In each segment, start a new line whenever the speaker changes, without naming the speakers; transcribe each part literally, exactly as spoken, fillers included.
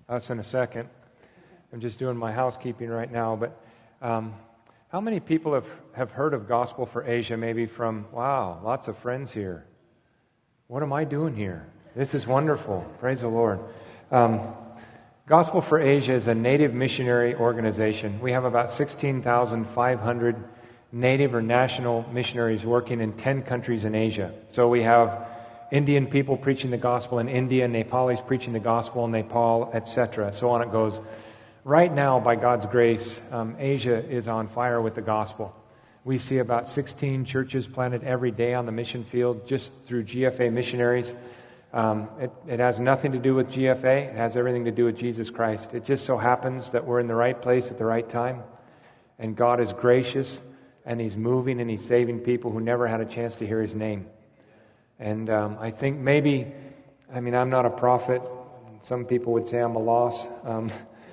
us in a second. I'm just doing my housekeeping right now, but um, how many people have, have heard of Gospel for Asia, maybe from, wow, lots of friends here. What am I doing here? This is wonderful. Praise the Lord. Um, Gospel for Asia is a native missionary organization. We have about sixteen thousand five hundred native or national missionaries working in ten countries in Asia. So we have Indian people preaching the gospel in India, Nepalis preaching the gospel in Nepal, et cetera. So on it goes. Right now, by God's grace, um, Asia is on fire with the gospel. We see about sixteen churches planted every day on the mission field just through G F A missionaries. Um, it, it has nothing to do with G F A. It has everything to do with Jesus Christ. It just so happens that we're in the right place at the right time. And God is gracious, and He's moving, and He's saving people who never had a chance to hear His name. And um, I think maybe, I mean, I'm not a prophet. Some people would say I'm a loss. Um,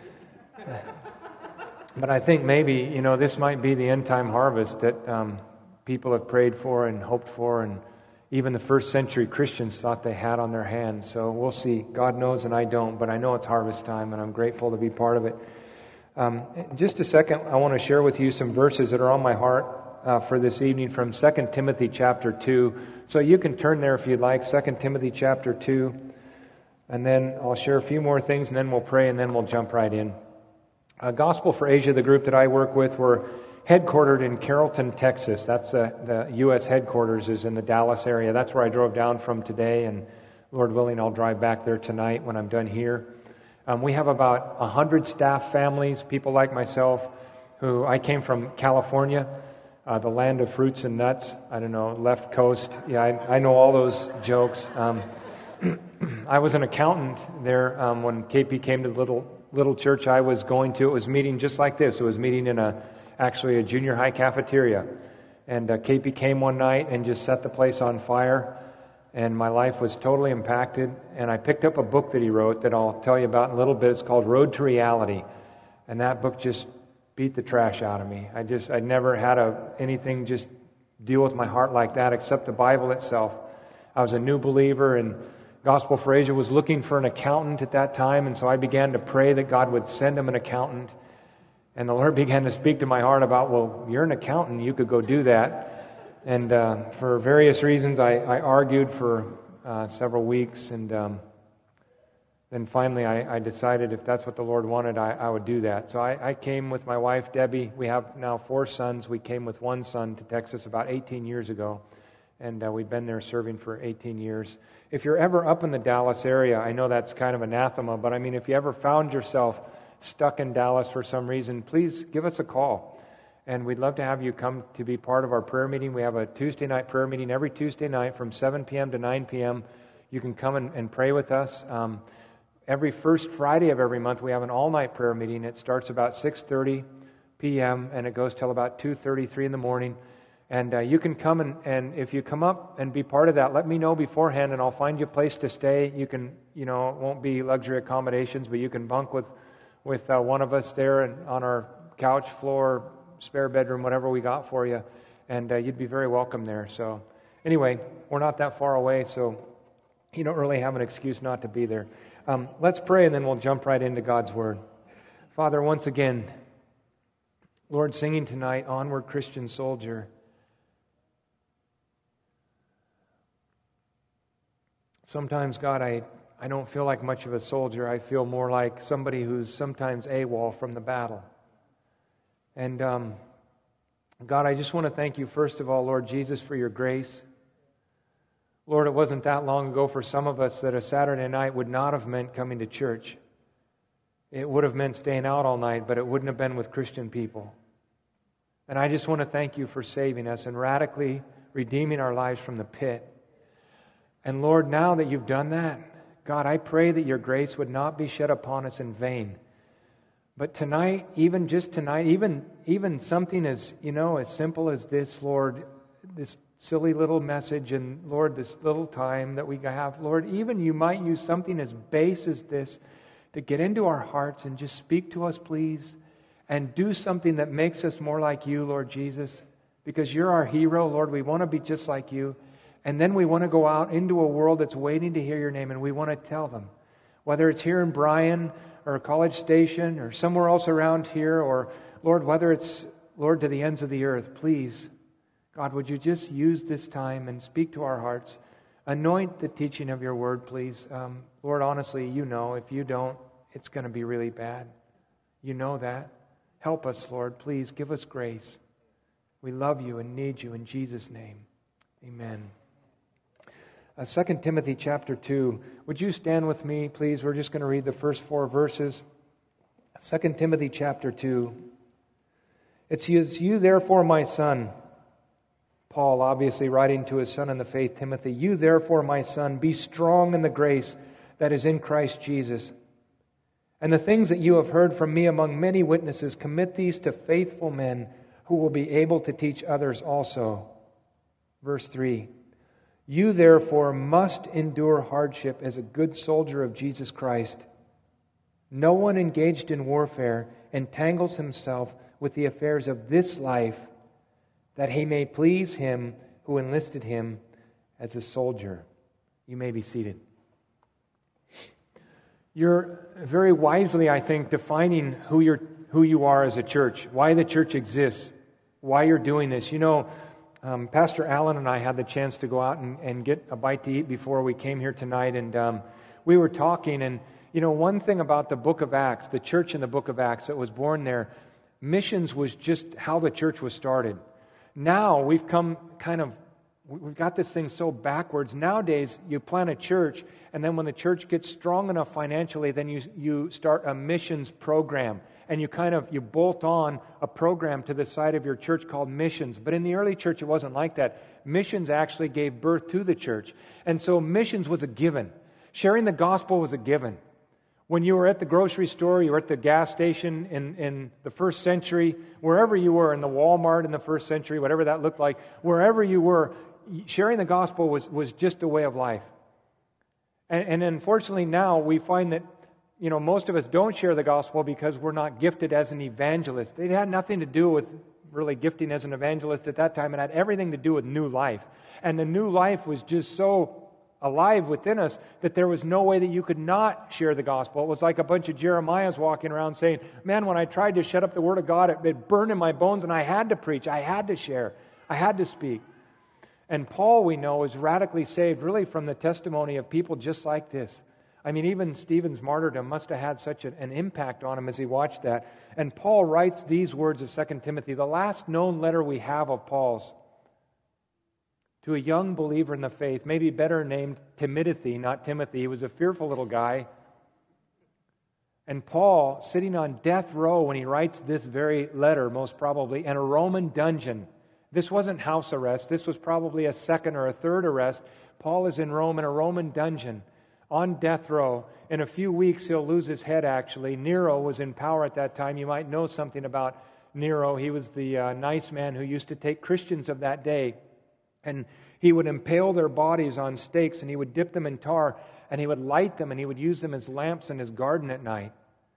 but I think maybe, you know, this might be the end-time harvest that um, people have prayed for and hoped for, and even the first century Christians thought they had on their hands. So we'll see. God knows and I don't, but I know it's harvest time, and I'm grateful to be part of it. Um, in just a second, I want to share with you some verses that are on my heart uh, for this evening from Second Timothy chapter two. So you can turn there if you'd like, Second Timothy chapter two. And then I'll share a few more things, and then we'll pray, and then we'll jump right in. Uh, Gospel for Asia, the group that I work with, we're headquartered in Carrollton, Texas. That's the, the U S headquarters is in the Dallas area. That's where I drove down from today, and Lord willing, I'll drive back there tonight when I'm done here. Um, we have about one hundred staff families, people like myself, who I came from California, uh, the land of fruits and nuts. I don't know, left coast. Yeah, I, I know all those jokes. Um, I was an accountant there um, when K P came to the little little church I was going to. It was meeting just like this. It was meeting in a actually a junior high cafeteria. And uh, K P came one night and just set the place on fire. And my life was totally impacted. And I picked up a book that he wrote that I'll tell you about in a little bit. It's called Road to Reality. And that book just beat the trash out of me. I just, I never had a, anything just deal with my heart like that except the Bible itself. I was a new believer, and Gospel for Asia was looking for an accountant at that time. And so I began to pray that God would send him an accountant. And the Lord began to speak to my heart about, well, you're an accountant, you could go do that. And uh, for various reasons, I, I argued for uh, several weeks, and um, then finally I, I decided if that's what the Lord wanted, I, I would do that. So I, I came with my wife, Debbie. We have now four sons. We came with one son to Texas about eighteen years ago, and uh, we've been there serving for eighteen years. If you're ever up in the Dallas area, I know that's kind of anathema, but I mean, if you ever found yourself stuck in Dallas for some reason, please give us a call. And we'd love to have you come to be part of our prayer meeting. We have a Tuesday night prayer meeting every Tuesday night from seven p.m. to nine p.m. You can come and, and pray with us. Um, every first Friday of every month, we have an all-night prayer meeting. It starts about six thirty p.m. and it goes till about two thirty, three in the morning. And uh, you can come, and, and if you come up and be part of that, let me know beforehand, and I'll find you a place to stay. You can, you know, it won't be luxury accommodations, but you can bunk with, with uh, one of us there and on our couch, floor, spare bedroom, whatever we got for you, and uh, you'd be very welcome there. So anyway, we're not that far away, so you don't really have an excuse not to be there. Um, let's pray, and then we'll jump right into God's Word. Father, once again, Lord, singing tonight, Onward Christian Soldier. Sometimes, God, I, I don't feel like much of a soldier. I feel more like somebody who's sometimes AWOL from the battle. And um, God, I just want to thank you, first of all, Lord Jesus, for your grace. Lord, it wasn't that long ago for some of us that a Saturday night would not have meant coming to church. It would have meant staying out all night, but it wouldn't have been with Christian people. And I just want to thank you for saving us and radically redeeming our lives from the pit. And Lord, now that you've done that, God, I pray that your grace would not be shed upon us in vain. But tonight, even just tonight, even even something as, you know, as simple as this, Lord, this silly little message, and Lord, this little time that we have, Lord, even you might use something as base as this to get into our hearts and just speak to us, please, and do something that makes us more like you, Lord Jesus, because you're our hero, Lord. We want to be just like you. And then we want to go out into a world that's waiting to hear your name, and we want to tell them, whether it's here in Bryan or College Station or somewhere else around here, or Lord, whether it's, Lord, to the ends of the earth, please, God, would you just use this time and speak to our hearts? Anoint the teaching of your word, please. Um, Lord, honestly, you know, if you don't, it's going to be really bad. You know that. Help us, Lord. Please give us grace. We love you and need you in Jesus' name. Amen. Uh, Second Timothy chapter two. Would you stand with me, please? We're just going to read the first four verses. Second Timothy chapter two. It says, "You therefore, my son," Paul obviously writing to his son in the faith, Timothy, "You therefore, my son, be strong in the grace that is in Christ Jesus. And the things that you have heard from me among many witnesses, commit these to faithful men who will be able to teach others also." Verse three, "You therefore must endure hardship as a good soldier of Jesus Christ. No one engaged in warfare entangles himself with the affairs of this life, that he may please him who enlisted him as a soldier." You may be seated. You're very wisely, I think, defining who you're, who you are as a church, why the church exists, why you're doing this. You know, um, Pastor Allen and I had the chance to go out and, and get a bite to eat before we came here tonight, and um, we were talking, and you know, one thing about the book of Acts, the church in the book of Acts that was born there, missions was just how the church was started. Now we've come kind of, we've got this thing so backwards. Nowadays, you plant a church, and then when the church gets strong enough financially, then you you start a missions program, and you kind of, you bolt on a program to the side of your church called missions. But in the early church, it wasn't like that. Missions actually gave birth to the church. And so missions was a given. Sharing the gospel was a given. When you were at the grocery store, you were at the gas station in, in the first century, wherever you were, in the Walmart in the first century, whatever that looked like, wherever you were, sharing the gospel was, was just a way of life. And, and unfortunately now we find that, you know, most of us don't share the gospel because we're not gifted as an evangelist. It had nothing to do with really gifting as an evangelist at that time. It had everything to do with new life. And the new life was just so alive within us that there was no way that you could not share the gospel. It was like a bunch of Jeremiahs walking around saying, man, when I tried to shut up the word of God, it, it burned in my bones, and I had to preach, I had to share, I had to speak. And Paul, we know, is radically saved really from the testimony of people just like this. I mean, even Stephen's martyrdom must have had such an, an impact on him as he watched that. And Paul writes these words of Second Timothy, the last known letter we have of Paul's, to a young believer in the faith, maybe better named Timothy, not Timothy. He was a fearful little guy. And Paul, sitting on death row when he writes this very letter, most probably, in a Roman dungeon. This wasn't house arrest. This was probably a second or a third arrest. Paul is in Rome in a Roman dungeon on death row. In a few weeks, he'll lose his head, actually. Nero was in power at that time. You might know something about Nero. He was the uh, nice man who used to take Christians of that day, and he would impale their bodies on stakes, and he would dip them in tar, and he would light them, and he would use them as lamps in his garden at night.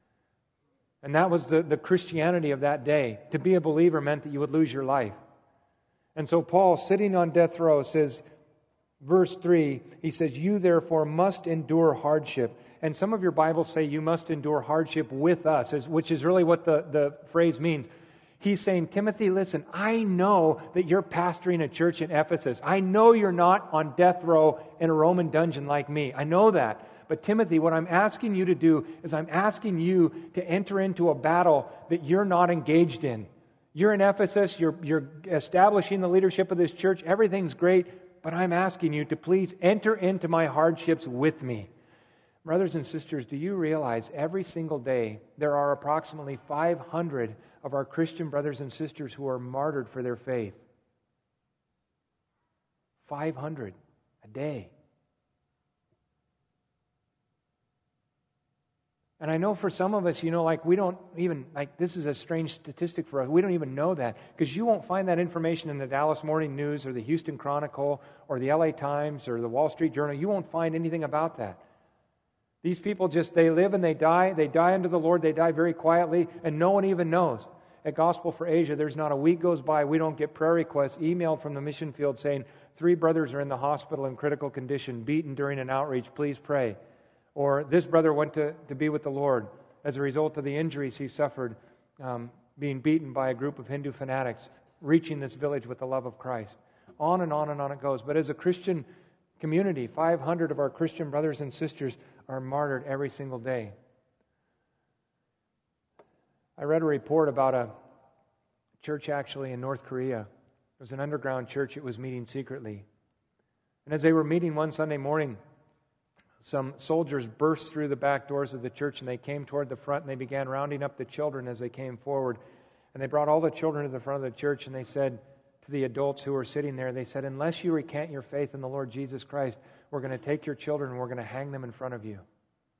And that was the, the Christianity of that day. To be a believer meant that you would lose your life. And so Paul, sitting on death row, says, verse three, he says, "You therefore must endure hardship." And some of your Bibles say you must endure hardship with us, which is really what the, the phrase means. He's saying, Timothy, listen, I know that you're pastoring a church in Ephesus. I know you're not on death row in a Roman dungeon like me. I know that. But Timothy, what I'm asking you to do is I'm asking you to enter into a battle that you're not engaged in. You're in Ephesus. You're, you're establishing the leadership of this church. Everything's great. But I'm asking you to please enter into my hardships with me. Brothers and sisters, do you realize every single day there are approximately five hundred of our Christian brothers and sisters who are martyred for their faith? five hundred a day. And I know for some of us, you know, like we don't even, like this is a strange statistic for us. We don't even know that because you won't find that information in the Dallas Morning News or the Houston Chronicle or the L A Times or the Wall Street Journal. You won't find anything about that. These people just, they live and they die. They die unto the Lord. They die very quietly, and no one even knows. At Gospel for Asia, there's not a week goes by we don't get prayer requests emailed from the mission field saying, three brothers are in the hospital in critical condition, beaten during an outreach. Please pray. Or this brother went to, to be with the Lord. as a result of the injuries he suffered um, being beaten by a group of Hindu fanatics, reaching this village with the love of Christ. On and on and on it goes. But as a Christian community, five hundred of our Christian brothers and sisters are martyred every single day. I read a report about a church actually in North Korea. It was an underground church. It was meeting secretly. And as they were meeting one Sunday morning, some soldiers burst through the back doors of the church and they came toward the front and they began rounding up the children as they came forward. And they brought all the children to the front of the church and they said to the adults who were sitting there, they said, unless you recant your faith in the Lord Jesus Christ, we're going to take your children and we're going to hang them in front of you.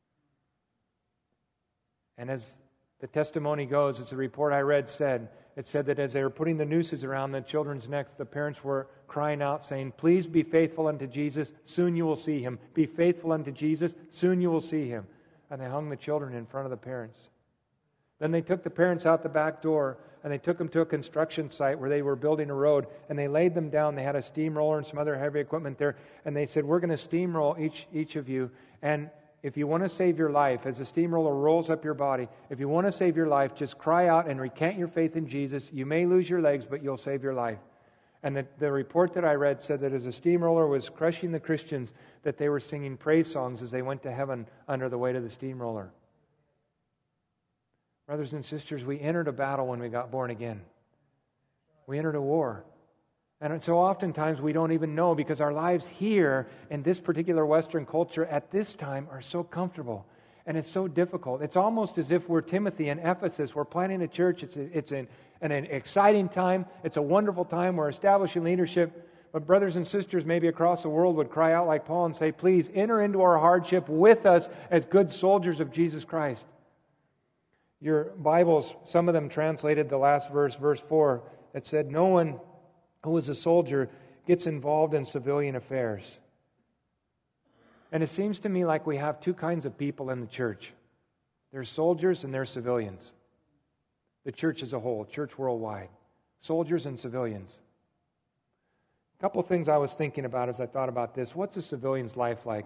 And as the testimony goes, as the report I read said, it said that as they were putting the nooses around the children's necks, the parents were crying out saying, please be faithful unto Jesus, soon you will see Him. Be faithful unto Jesus, soon you will see Him. And they hung the children in front of the parents. Then they took the parents out the back door and they took them to a construction site where they were building a road and they laid them down. They had a steamroller and some other heavy equipment there and they said, we're going to steamroll each, each of you, and if you want to save your life, as the steamroller rolls up your body, if you want to save your life, just cry out and recant your faith in Jesus. You may lose your legs, but you'll save your life. And the, the report that I read said that as the steamroller was crushing the Christians, that they were singing praise songs as they went to heaven under the weight of the steamroller. Brothers and sisters, we entered a battle when we got born again. We entered a war. And so oftentimes we don't even know because our lives here in this particular Western culture at this time are so comfortable. And it's so difficult. It's almost as if we're Timothy in Ephesus. We're planting a church. It's, a, it's an, an, an exciting time. It's a wonderful time. We're establishing leadership. But brothers and sisters maybe across the world would cry out like Paul and say, please enter into our hardship with us as good soldiers of Jesus Christ. Your Bibles, some of them translated the last verse, verse four, that said, no one who is a soldier gets involved in civilian affairs. And it seems to me like we have two kinds of people in the church. There's soldiers and there's civilians. The church as a whole, church worldwide. Soldiers and civilians. A couple of things I was thinking about as I thought about this. What's a civilian's life like?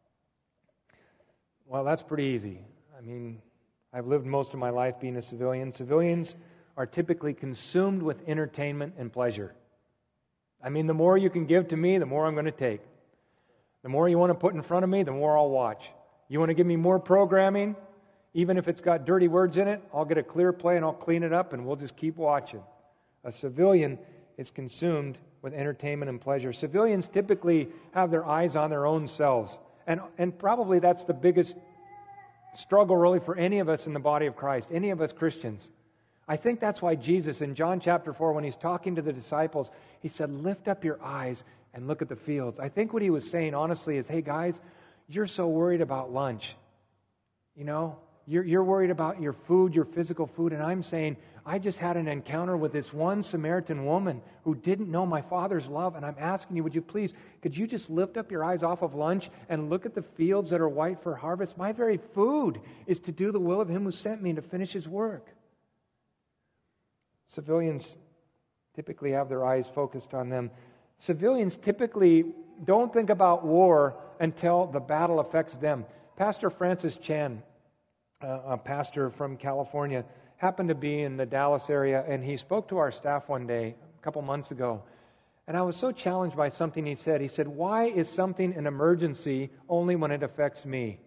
Well, that's pretty easy. I mean, I've lived most of my life being a civilian. Civilians are typically consumed with entertainment and pleasure. I mean, the more you can give to me, the more I'm going to take. The more you want to put in front of me, the more I'll watch. You want to give me more programming? Even if it's got dirty words in it, I'll get a clear play and I'll clean it up and we'll just keep watching. A civilian is consumed with entertainment and pleasure. Civilians typically have their eyes on their own selves. And, and probably that's the biggest struggle really for any of us in the body of Christ, any of us Christians. I think that's why Jesus in John chapter four, when he's talking to the disciples, he said, lift up your eyes and look at the fields. I think what he was saying honestly is, hey guys, you're so worried about lunch. You know, you're, you're worried about your food, your physical food. And I'm saying, I just had an encounter with this one Samaritan woman who didn't know my Father's love. And I'm asking you, would you please, could you just lift up your eyes off of lunch and look at the fields that are white for harvest? My very food is to do the will of Him who sent me and to finish His work. Civilians typically have their eyes focused on them. Civilians typically don't think about war until the battle affects them. Pastor Francis Chan, uh, a pastor from California, happened to be in the Dallas area, and he spoke to our staff one day, a couple months ago. And I was so challenged by something he said. He said, why is something an emergency only when it affects me?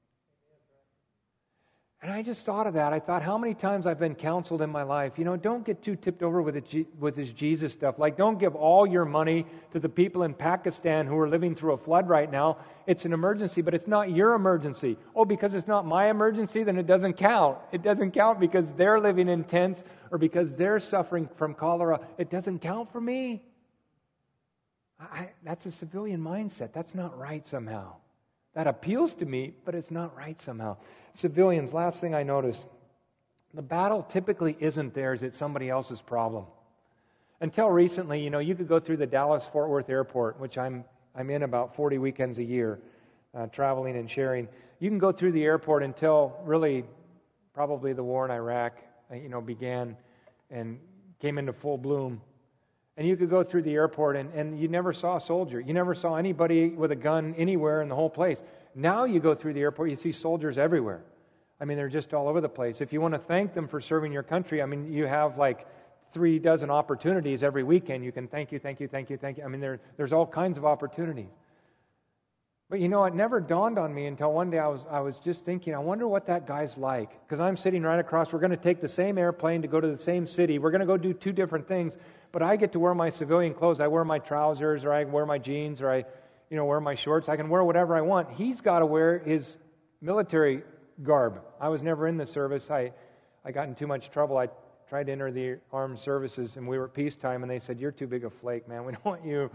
And I just thought of that. I thought, how many times I've been counseled in my life, you know, don't get too tipped over with, it, with this Jesus stuff. Like, don't give all your money to the people in Pakistan who are living through a flood right now. It's an emergency, but it's not your emergency. Oh, because it's not my emergency, then it doesn't count. It doesn't count because they're living in tents or because they're suffering from cholera. It doesn't count for me. I, that's a civilian mindset. That's not right somehow. That appeals to me, but it's not right somehow. Civilians, last thing I noticed, the battle typically isn't theirs, it's somebody else's problem. Until recently, you know, you could go through the Dallas-Fort Worth airport, which I'm I'm in about forty weekends a year, uh, traveling and sharing. You can go through the airport until really probably the war in Iraq, uh, you know, began and came into full bloom. And you could go through the airport and, and you never saw a soldier. You never saw anybody with a gun anywhere in the whole place. Now you go through the airport, you see soldiers everywhere. I mean, they're just all over the place. If you want to thank them for serving your country, I mean, you have like three dozen opportunities every weekend. You can thank you, thank you, thank you, thank you. I mean, there, there's all kinds of opportunities. But you know, it never dawned on me until one day I was I was just thinking, I wonder what that guy's like. Because I'm sitting right across, we're going to take the same airplane to go to the same city. We're going to go do two different things. But I get to wear my civilian clothes. I wear my trousers, or I wear my jeans, or I, you know, wear my shorts. I can wear whatever I want. He's got to wear his military garb. I was never in the service. I, I got in too much trouble. I tried to enter the armed services, and we were at peacetime, and they said, "You're too big a flake, man. We don't want you."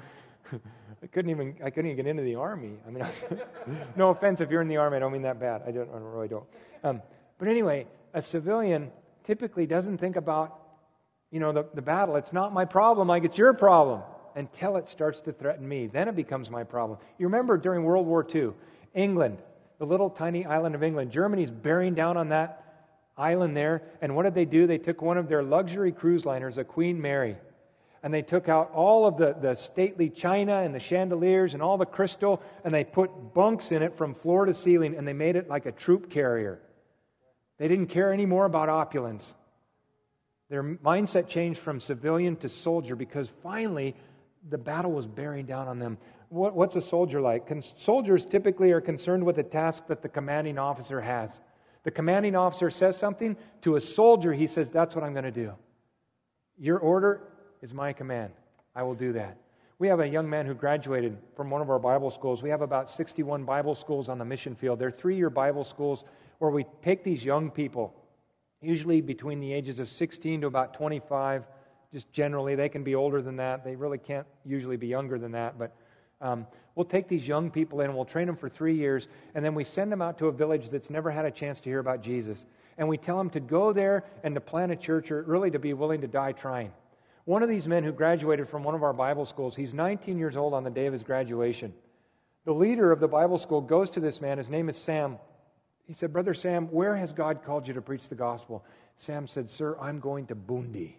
I couldn't even I couldn't even get into the army. I mean, no offense if you're in the army, I don't mean that bad. I don't I really don't. Um, but anyway, a civilian typically doesn't think about, you know, the, the battle. It's not my problem, like it's your problem, until it starts to threaten me. Then it becomes my problem. You remember during World War Two, England, the little tiny island of England, Germany's bearing down on that island there, and what did they do? They took one of their luxury cruise liners, a Queen Mary, and they took out all of the, the stately china and the chandeliers and all the crystal, and they put bunks in it from floor to ceiling, and they made it like a troop carrier. They didn't care any more about opulence. Their mindset changed from civilian to soldier because finally the battle was bearing down on them. What, what's a soldier like? Con- soldiers typically are concerned with the task that the commanding officer has. The commanding officer says something, to a soldier he says, "That's what I'm going to do. Your order is my command. I will do that." We have a young man who graduated from one of our Bible schools. We have about sixty-one Bible schools on the mission field. They're three-year Bible schools where we take these young people, usually between the ages of sixteen to about twenty-five, just generally. They can be older than that. They really can't usually be younger than that. But um, we'll take these young people in and we'll train them for three years, and then we send them out to a village that's never had a chance to hear about Jesus. And we tell them to go there and to plant a church, or really to be willing to die trying. One of these men who graduated from one of our Bible schools, he's nineteen years old on the day of his graduation. The leader of the Bible school goes to this man. His name is Sam. He said, "Brother Sam, where has God called you to preach the gospel?" Sam said, "Sir, I'm going to Bundi."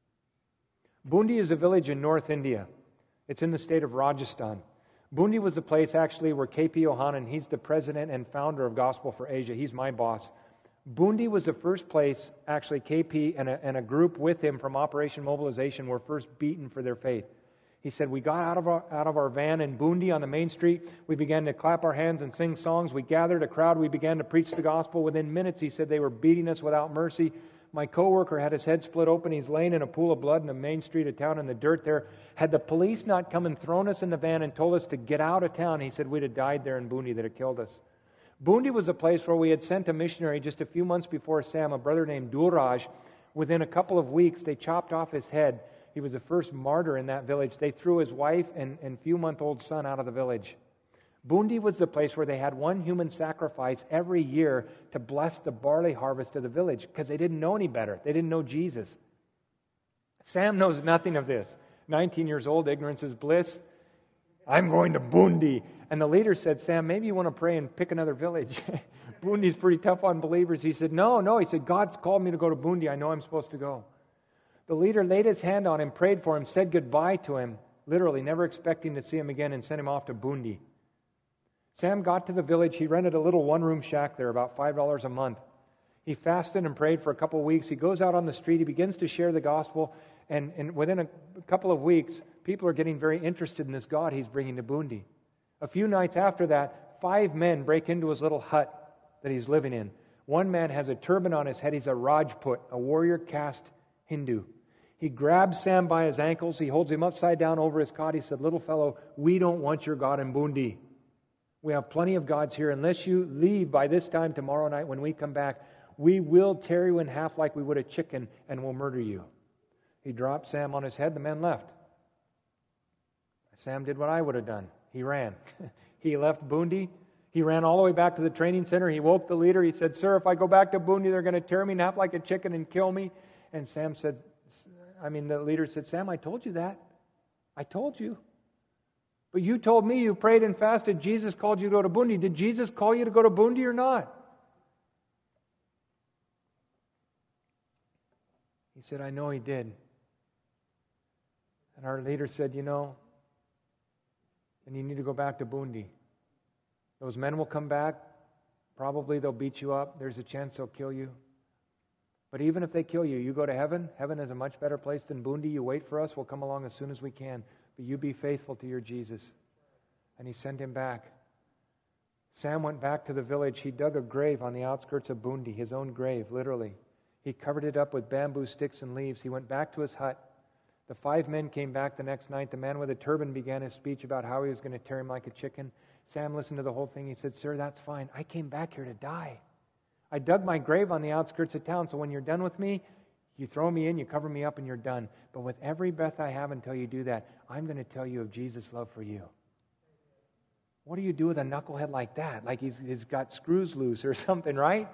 Bundi is a village in North India. It's in the state of Rajasthan. Bundi was the place actually where K P Yohanan, he's the president and founder of Gospel for Asia. He's my boss. Bundi was the first place, actually, K P and a, and a group with him from Operation Mobilization were first beaten for their faith. He said, "We got out of our, out of our van in Bundi on the main street. We began to clap our hands and sing songs. We gathered a crowd. We began to preach the gospel. Within minutes," he said, "they were beating us without mercy. My coworker had his head split open. He's laying in a pool of blood in the main street of town in the dirt there. Had the police not come and thrown us in the van and told us to get out of town," he said, "we'd have died there in Bundi. That had killed us." Bundi was a place where we had sent a missionary just a few months before Sam, a brother named Duraj. Within a couple of weeks, they chopped off his head. He was the first martyr in that village. They threw his wife and, and few-month-old son out of the village. Bundi was the place where they had one human sacrifice every year to bless the barley harvest of the village because they didn't know any better. They didn't know Jesus. Sam knows nothing of this. nineteen years old, ignorance is bliss. "I'm going to Bundi." And the leader said, "Sam, maybe you want to pray and pick another village." Bundi's pretty tough on believers. He said, no, no. He said, "God's called me to go to Bundi. I know I'm supposed to go." The leader laid his hand on him, prayed for him, said goodbye to him, literally never expecting to see him again, and sent him off to Bundi. Sam got to the village. He rented a little one-room shack there, about five dollars a month. He fasted and prayed for a couple of weeks. He goes out on the street. He begins to share the gospel. And, and within a couple of weeks, people are getting very interested in this God he's bringing to Bundi. A few nights after that, five men break into his little hut that he's living in. One man has a turban on his head. He's a Rajput, a warrior caste Hindu. He grabs Sam by his ankles. He holds him upside down over his cot. He said, "Little fellow, we don't want your God in Bundi. We have plenty of gods here. Unless you leave by this time tomorrow night when we come back, we will tear you in half like we would a chicken and we'll murder you." He dropped Sam on his head. The men left. Sam did what I would have done. He ran. He left Bundi. He ran all the way back to the training center. He woke the leader. He said, "Sir, if I go back to Bundi, they're going to tear me in half like a chicken and kill me." And Sam said, I mean, the leader said, "Sam, I told you that. I told you. But you told me you prayed and fasted. Jesus called you to go to Bundi. Did Jesus call you to go to Bundi or not?" He said, "I know he did." And our leader said, "You know, and you need to go back to Bundi. Those men will come back. Probably they'll beat you up. There's a chance they'll kill you. But even if they kill you, you go to heaven. Heaven is a much better place than Bundi. You wait for us. We'll come along as soon as we can. But you be faithful to your Jesus. And he sent him back. Sam went back to the village. He dug a grave on the outskirts of Bundi, his own grave, literally. He covered it up with bamboo sticks and leaves. He went back to his hut. The five men came back the next night. The man with a turban began his speech about how he was going to tear him like a chicken. Sam listened to the whole thing. He said, "Sir, that's fine. I came back here to die. I dug my grave on the outskirts of town, so when you're done with me, you throw me in, you cover me up, and you're done. But with every breath I have until you do that, I'm going to tell you of Jesus' love for you." What do you do with a knucklehead like that? Like he's, he's got screws loose or something, right?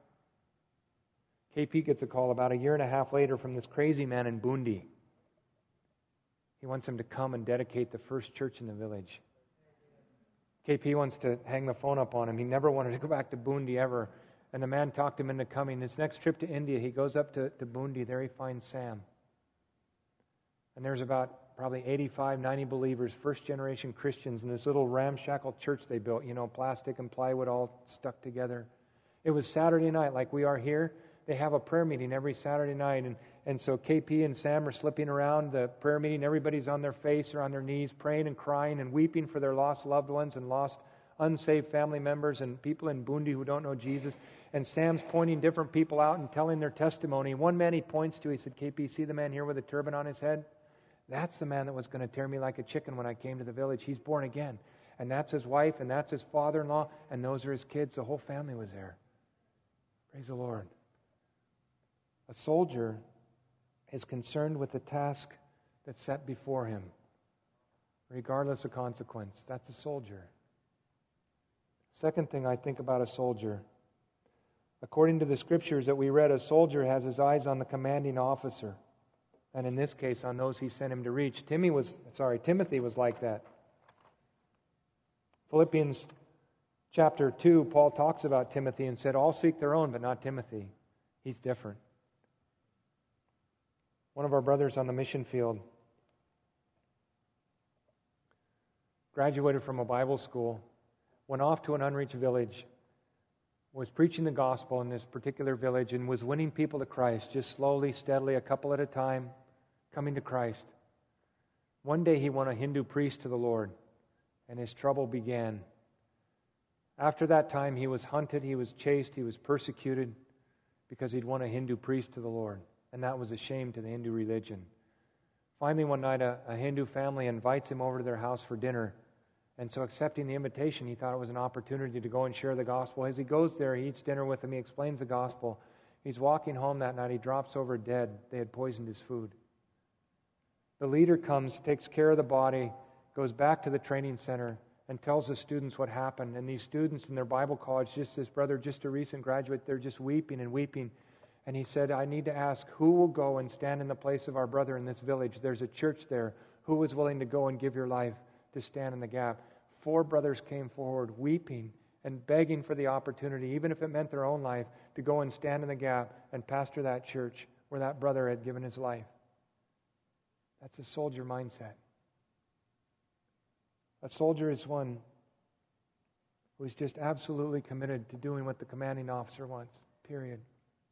K P gets a call about a year and a half later from this crazy man in Bundi. He wants him to come and dedicate the first church in the village. K P wants to hang the phone up on him. He never wanted to go back to Bundi ever. And the man talked him into coming. His next trip to India, he goes up to, to Bundi. There he finds Sam. And there's about probably eighty-five, ninety believers, first-generation Christians in this little ramshackle church they built, you know, plastic and plywood all stuck together. It was Saturday night like we are here. They have a prayer meeting every Saturday night. And, and so K P and Sam are slipping around the prayer meeting. Everybody's on their face or on their knees, praying and crying and weeping for their lost loved ones and lost unsaved family members and people in Bundi who don't know Jesus. And Sam's pointing different people out and telling their testimony. One man he points to, he said, "K P, see the man here with a turban on his head? That's the man that was going to tear me like a chicken when I came to the village. He's born again. And that's his wife, and that's his father-in-law, and those are his kids." The whole family was there. Praise the Lord. A soldier is concerned with the task that's set before him, regardless of consequence. That's a soldier. Second thing I think about a soldier. According to the scriptures that we read, a soldier has his eyes on the commanding officer. And in this case, on those he sent him to reach. Timmy was, sorry, Timothy was like that. Philippians chapter two, Paul talks about Timothy and said, "All seek their own, but not Timothy." He's different. One of our brothers on the mission field graduated from a Bible school, went off to an unreached village, was preaching the gospel in this particular village and was winning people to Christ, just slowly, steadily, a couple at a time, coming to Christ. One day he won a Hindu priest to the Lord, and his trouble began. After that time, he was hunted, he was chased, he was persecuted because he'd won a Hindu priest to the Lord, and that was a shame to the Hindu religion. Finally, one night, a, a Hindu family invites him over to their house for dinner. And so accepting the invitation, he thought it was an opportunity to go and share the gospel. As he goes there, he eats dinner with them, he explains the gospel. He's walking home that night, he drops over dead. They had poisoned his food. The leader comes, takes care of the body, goes back to the training center, and tells the students what happened. And these students in their Bible college, just this brother, just a recent graduate, they're just weeping and weeping. And he said, "I need to ask, who will go and stand in the place of our brother in this village? There's a church there. Who is willing to go and give your life to stand in the gap?" Four brothers came forward weeping and begging for the opportunity, even if it meant their own life, to go and stand in the gap and pastor that church where that brother had given his life. That's a soldier mindset. A soldier is one who is just absolutely committed to doing what the commanding officer wants, period.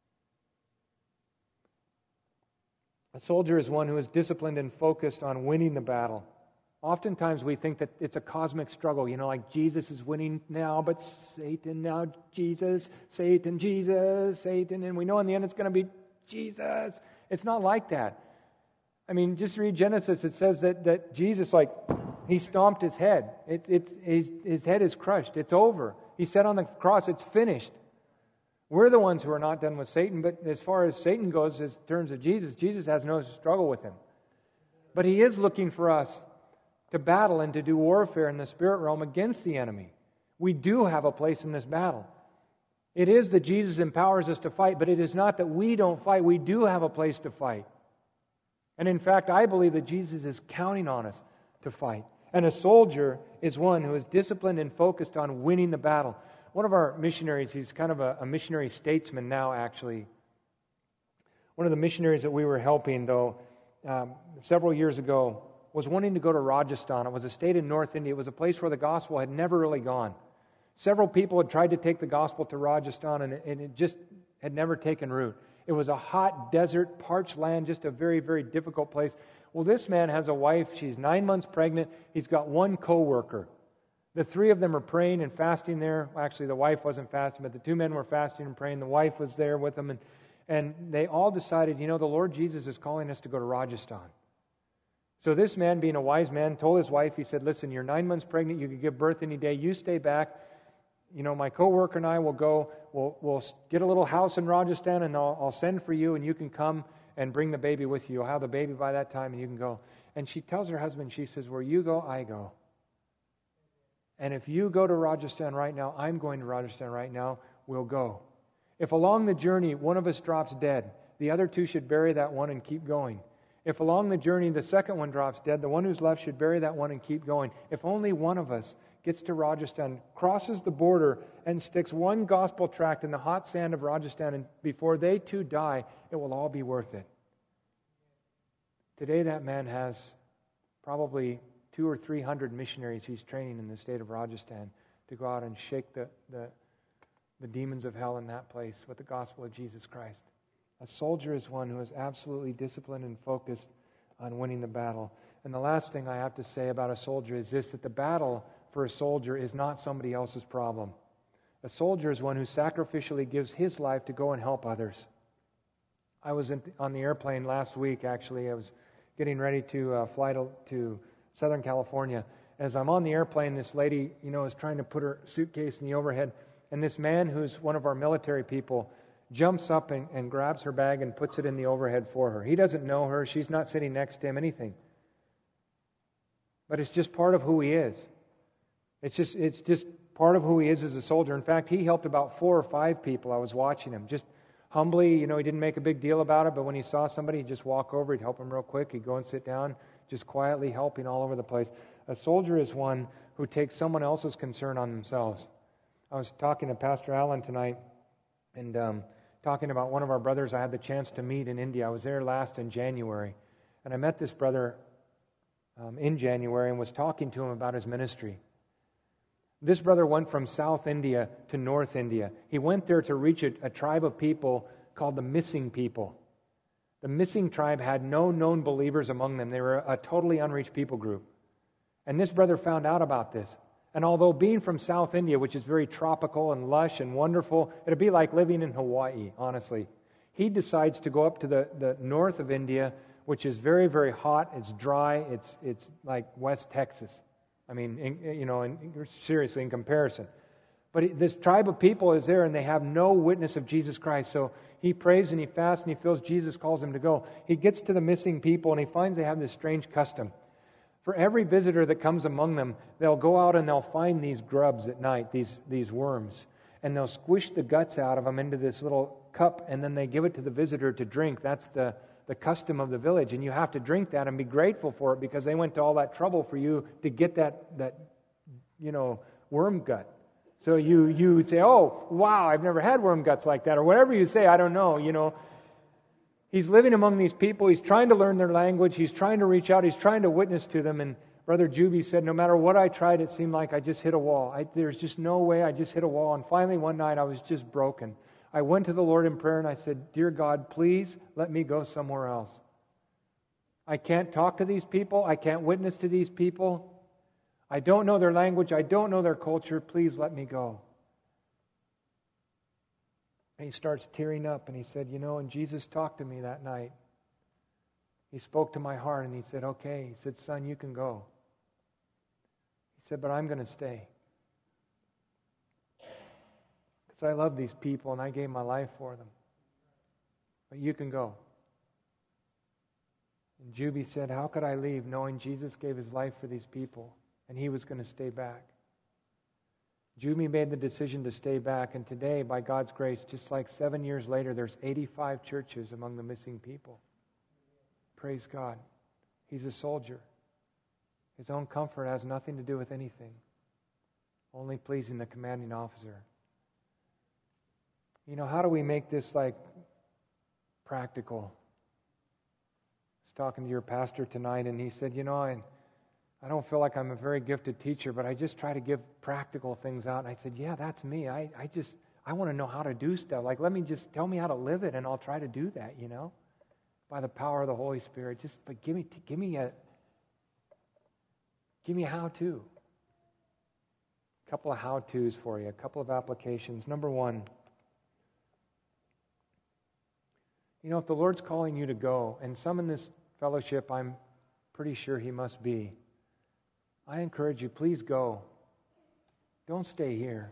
A soldier is one who is disciplined and focused on winning the battle. Oftentimes we think that it's a cosmic struggle, you know, like Jesus is winning now, but Satan now, Jesus, Satan, Jesus, Satan, and we know in the end it's going to be Jesus. It's not like that. I mean, just read Genesis. It says that, that Jesus, like, he stomped his head. It, it's, his, his head is crushed. It's over. He said on the cross, it's finished. We're the ones who are not done with Satan, but as far as Satan goes in terms of Jesus, Jesus has no struggle with him. But he is looking for us to battle and to do warfare in the spirit realm against the enemy. We do have a place in this battle. It is that Jesus empowers us to fight, but it is not that we don't fight. We do have a place to fight. And in fact, I believe that Jesus is counting on us to fight. And a soldier is one who is disciplined and focused on winning the battle. One of our missionaries, he's kind of a, a missionary statesman now, actually. One of the missionaries that we were helping, though, um, several years ago, was wanting to go to Rajasthan. It was a state in North India. It was a place where the gospel had never really gone. Several people had tried to take the gospel to Rajasthan, and it, and it just had never taken root. It was a hot desert, parched land, just a very, very difficult place. Well, this man has a wife. She's nine months pregnant. He's got one co-worker. The three of them are praying and fasting there. Actually, the wife wasn't fasting, but the two men were fasting and praying. The wife was there with them, and, and they all decided, you know, the Lord Jesus is calling us to go to Rajasthan. So this man, being a wise man, told his wife, he said, listen, you're nine months pregnant. You could give birth any day. You stay back. You know, my co-worker and I will go. We'll, we'll get a little house in Rajasthan, and I'll, I'll send for you, and you can come and bring the baby with you. You'll have the baby by that time, and you can go. And she tells her husband, she says, where you go, I go. And if you go to Rajasthan right now, I'm going to Rajasthan right now, we'll go. If along the journey one of us drops dead, the other two should bury that one and keep going. If along the journey the second one drops dead, the one who's left should bury that one and keep going. If only one of us gets to Rajasthan, crosses the border, and sticks one gospel tract in the hot sand of Rajasthan, and before they too die, it will all be worth it. Today that man has probably two or three hundred missionaries he's training in the state of Rajasthan to go out and shake the, the, the demons of hell in that place with the gospel of Jesus Christ. A soldier is one who is absolutely disciplined and focused on winning the battle. And the last thing I have to say about a soldier is this, that the battle for a soldier is not somebody else's problem. A soldier is one who sacrificially gives his life to go and help others. I was in, on the airplane last week, actually. I was getting ready to uh, fly to, to Southern California. As I'm on the airplane, this lady, you know, is trying to put her suitcase in the overhead, and this man who's one of our military people jumps up and, and grabs her bag and puts it in the overhead for her. He doesn't know her. She's not sitting next to him, anything. But it's just part of who he is. It's just it's just part of who he is as a soldier. In fact, he helped about four or five people. I was watching him. Just humbly, you know, he didn't make a big deal about it, but when he saw somebody, he'd just walk over, he'd help him real quick, he'd go and sit down, just quietly helping all over the place. A soldier is one who takes someone else's concern on themselves. I was talking to Pastor Allen tonight, and um, talking about one of our brothers I had the chance to meet in India. I was there last in January, and I met this brother um, in January and was talking to him about his ministry. This brother went from South India to North India. He went there to reach a, a tribe of people called the Missing People. The Missing tribe had no known believers among them. They were a totally unreached people group. And this brother found out about this. And although being from South India, which is very tropical and lush and wonderful, it'd be like living in Hawaii, honestly. He decides to go up to the, the north of India, which is very, very hot. It's dry. It's it's like West Texas. I mean, in, you know, in, seriously, in comparison. But he, this tribe of people is there, and they have no witness of Jesus Christ. So he prays and he fasts, and he feels Jesus calls him to go. He gets to the Missing People, and he finds they have this strange custom. For every visitor that comes among them, they'll go out and they'll find these grubs at night, these, these worms, and they'll squish the guts out of them into this little cup, and then they give it to the visitor to drink. That's the the custom of the village, and you have to drink that and be grateful for it because they went to all that trouble for you to get that, that you know, worm gut. So you you would say, oh, wow, I've never had worm guts like that, or whatever you say, I don't know, you know. He's living among these people, he's trying to learn their language, he's trying to reach out, he's trying to witness to them, and Brother Juby said, no matter what I tried, it seemed like I just hit a wall. I, there's just no way, I just hit a wall, and finally one night I was just broken. I went to the Lord in prayer and I said, dear God, please let me go somewhere else. I can't talk to these people. I can't witness to these people. I don't know their language. I don't know their culture. Please let me go. And he starts tearing up and he said, you know, and Jesus talked to me that night. He spoke to my heart and he said, okay. He said, son, you can go. He said, but I'm going to stay. I love these people and I gave my life for them. But you can go. And Juby said, how could I leave knowing Jesus gave his life for these people and he was going to stay back? Juby made the decision to stay back, and today, by God's grace, just like seven years later, there's eighty-five churches among the Missing People. Praise God. He's a soldier. His own comfort has nothing to do with anything, only pleasing the commanding officer. You know, how do we make this like practical? I was talking to your pastor tonight, and he said, you know, I, I don't feel like I'm a very gifted teacher, but I just try to give practical things out. And I said, yeah, that's me. I, I just, I want to know how to do stuff. Like, let me just, tell me how to live it, and I'll try to do that, you know, by the power of the Holy Spirit. Just, but give me, give me a, give me a how-to. A couple of how-tos for you, a couple of applications. Number one, you know, if the Lord's calling you to go, and some in this fellowship, I'm pretty sure He must be, I encourage you, please go. Don't stay here.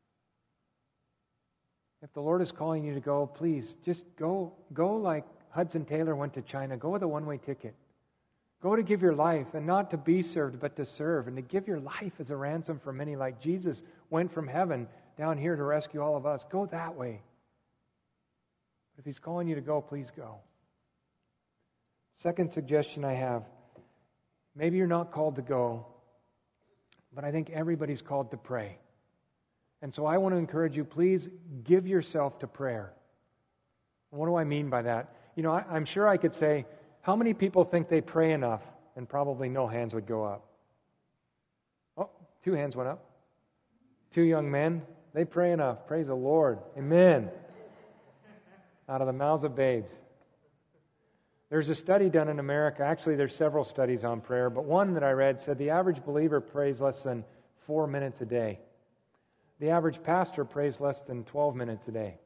If the Lord is calling you to go, please just go. Go like Hudson Taylor went to China. Go with a one-way ticket. Go to give your life, and not to be served, but to serve, and to give your life as a ransom for many, like Jesus went from heaven down here to rescue all of us. Go that way. If He's calling you to go, please go. Second suggestion I have, maybe you're not called to go, but I think everybody's called to pray. And so I want to encourage you, please give yourself to prayer. What do I mean by that? You know, I, I'm sure I could say, how many people think they pray enough? And probably no hands would go up. Oh, two hands went up. Two young men, they pray enough. Praise the Lord. Amen. Out of the mouths of babes. There's a study done in America. Actually, there's several studies on prayer, but one that I read said the average believer prays less than four minutes a day. The average pastor prays less than twelve minutes a day.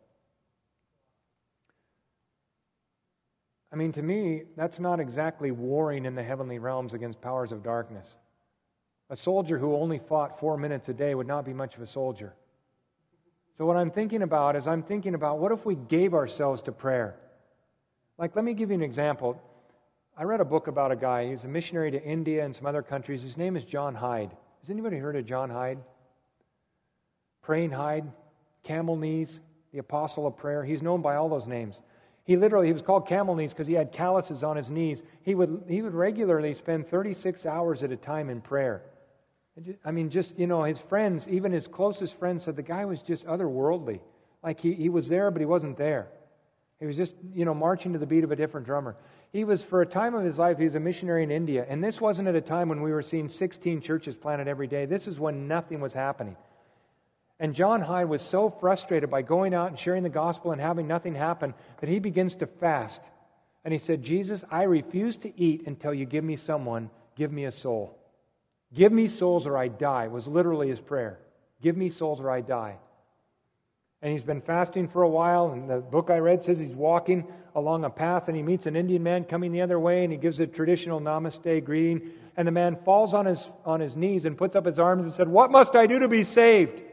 I mean, to me, that's not exactly warring in the heavenly realms against powers of darkness. A soldier who only fought four minutes a day would not be much of a soldier. So what I'm thinking about is I'm thinking about what if we gave ourselves to prayer? Like, let me give you an example. I read a book about a guy. He's a missionary to India and some other countries. His name is John Hyde. Has anybody heard of John Hyde? Praying Hyde, Camel Knees, the Apostle of Prayer. He's known by all those names. He literally, he was called Camel Knees because he had calluses on his knees. He would he would regularly spend thirty-six hours at a time in prayer. I mean, just, you know, his friends, even his closest friends said the guy was just otherworldly. Like he, he was there, but he wasn't there. He was just, you know, marching to the beat of a different drummer. He was, for a time of his life, he was a missionary in India. And this wasn't at a time when we were seeing sixteen churches planted every day. This is when nothing was happening. And John Hyde was so frustrated by going out and sharing the gospel and having nothing happen that he begins to fast. And he said, Jesus, I refuse to eat until you give me someone, give me a soul. Give me souls or I die, was literally his prayer. Give me souls or I die. And he's been fasting for a while, and the book I read says he's walking along a path and he meets an Indian man coming the other way, and he gives a traditional namaste greeting, and the man falls on his on his knees and puts up his arms and said, what must I do to be saved?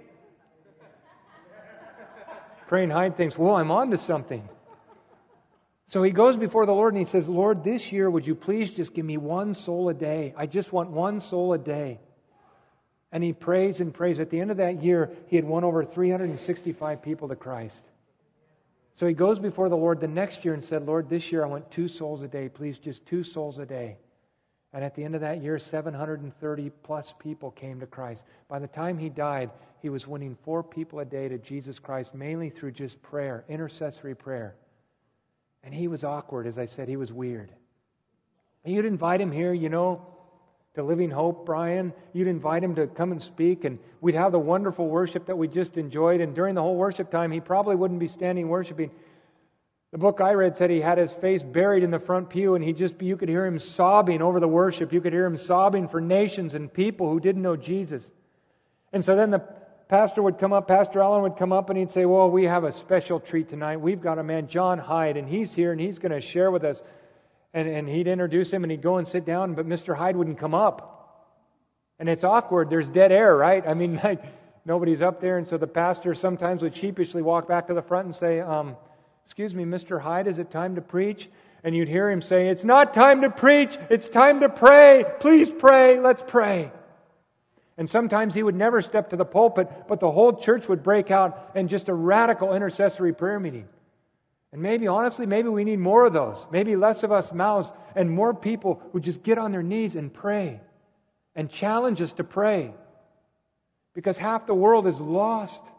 Praying Hyde thinks, well, I'm on to something. So he goes before the Lord and he says, Lord, this year would you please just give me one soul a day? I just want one soul a day. And he prays and prays. At the end of that year, he had won over three hundred sixty-five people to Christ. So he goes before the Lord the next year and said, Lord, this year I want two souls a day. Please, just two souls a day. And at the end of that year, seven hundred thirty plus people came to Christ. By the time he died, he was winning four people a day to Jesus Christ, mainly through just prayer, intercessory prayer. And he was awkward, as I said, he was weird. And you'd invite him here, you know, to Living Hope, Brian. You'd invite him to come and speak, and we'd have the wonderful worship that we just enjoyed. And during the whole worship time, he probably wouldn't be standing worshiping. The book I read said he had his face buried in the front pew, and he just you could hear him sobbing over the worship. You could hear him sobbing for nations and people who didn't know Jesus. And so then the pastor would come up, Pastor Allen would come up, and he'd say, well, we have a special treat tonight. We've got a man, John Hyde, and he's here, and he's going to share with us. And, and he'd introduce him, and he'd go and sit down, but Mister Hyde wouldn't come up. And it's awkward. There's dead air, right? I mean, like, nobody's up there, and so the pastor sometimes would sheepishly walk back to the front and say, um, excuse me, Mister Hyde, is it time to preach? And you'd hear him say, it's not time to preach, it's time to pray. Please pray, let's pray. And sometimes he would never step to the pulpit, but the whole church would break out in just a radical intercessory prayer meeting. And maybe, honestly, maybe we need more of those. Maybe less of us mouths and more people who just get on their knees and pray and challenge us to pray. Because half the world is lost.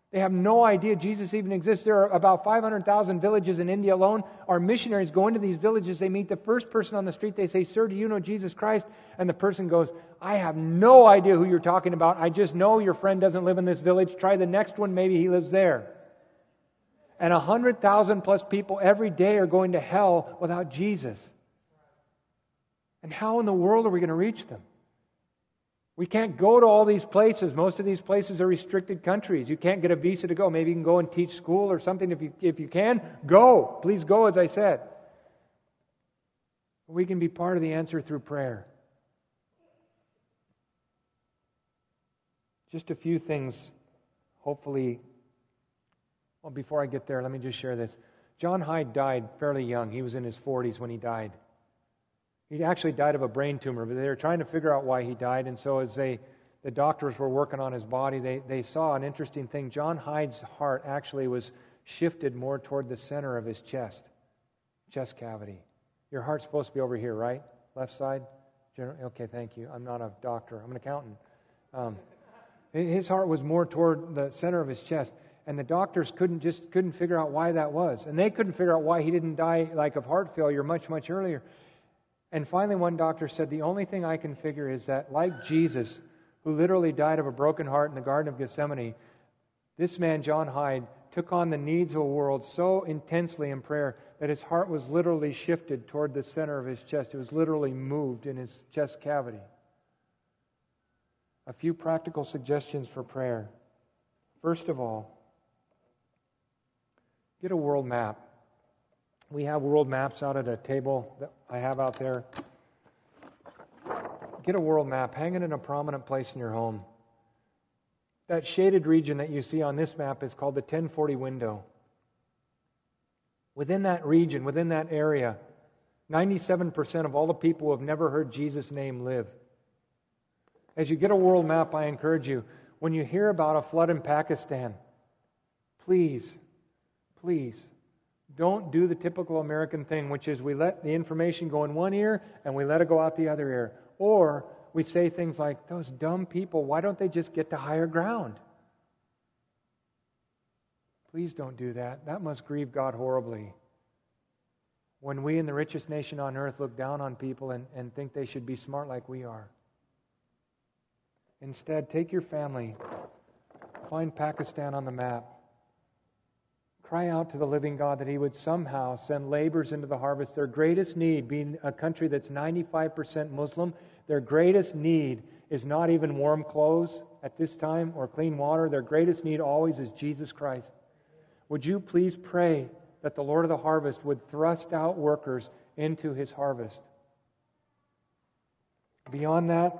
They have no idea Jesus even exists. There are about five hundred thousand villages in India alone. Our missionaries go into these villages. They meet the first person on the street. They say, "Sir, do you know Jesus Christ?" And the person goes, "I have no idea who you're talking about. I just know your friend doesn't live in this village. Try the next one. Maybe he lives there." And one hundred thousand plus people every day are going to hell without Jesus. And how in the world are we going to reach them? We can't go to all these places. Most of these places are restricted countries. You can't get a visa to go. Maybe you can go and teach school or something. If you, if you can, go. Please go, as I said. We can be part of the answer through prayer. Just a few things, hopefully. Well, before I get there, let me just share this. John Hyde died fairly young. He was in his forties when he died. He actually died of a brain tumor, but they were trying to figure out why he died. And so as they, the doctors were working on his body, they, they saw an interesting thing. John Hyde's heart actually was shifted more toward the center of his chest, chest cavity. Your heart's supposed to be over here, right? Left side? Okay, thank you. I'm not a doctor. I'm an accountant. Um, his heart was more toward the center of his chest. And the doctors couldn't just couldn't figure out why that was. And they couldn't figure out why he didn't die like of heart failure much, much earlier. And finally, one doctor said, the only thing I can figure is that, like Jesus, who literally died of a broken heart in the Garden of Gethsemane, this man, John Hyde, took on the needs of a world so intensely in prayer that his heart was literally shifted toward the center of his chest. It was literally moved in his chest cavity. A few practical suggestions for prayer. First of all, get a world map. We have world maps out at a table that I have out there. Get a world map. Hang it in a prominent place in your home. That shaded region that you see on this map is called the ten forty window. Within that region, within that area, ninety-seven percent of all the people who have never heard Jesus' name live. As you get a world map, I encourage you, when you hear about a flood in Pakistan, please, please, don't do the typical American thing, which is we let the information go in one ear and we let it go out the other ear. Or we say things like, those dumb people, why don't they just get to higher ground? Please don't do that. That must grieve God horribly. When we in the richest nation on earth look down on people and, and think they should be smart like we are. Instead, take your family, find Pakistan on the map. Cry out to the living God that He would somehow send laborers into the harvest. Their greatest need, being a country that's ninety-five percent Muslim, their greatest need is not even warm clothes at this time or clean water. Their greatest need always is Jesus Christ. Would you please pray that the Lord of the harvest would thrust out workers into His harvest? Beyond that,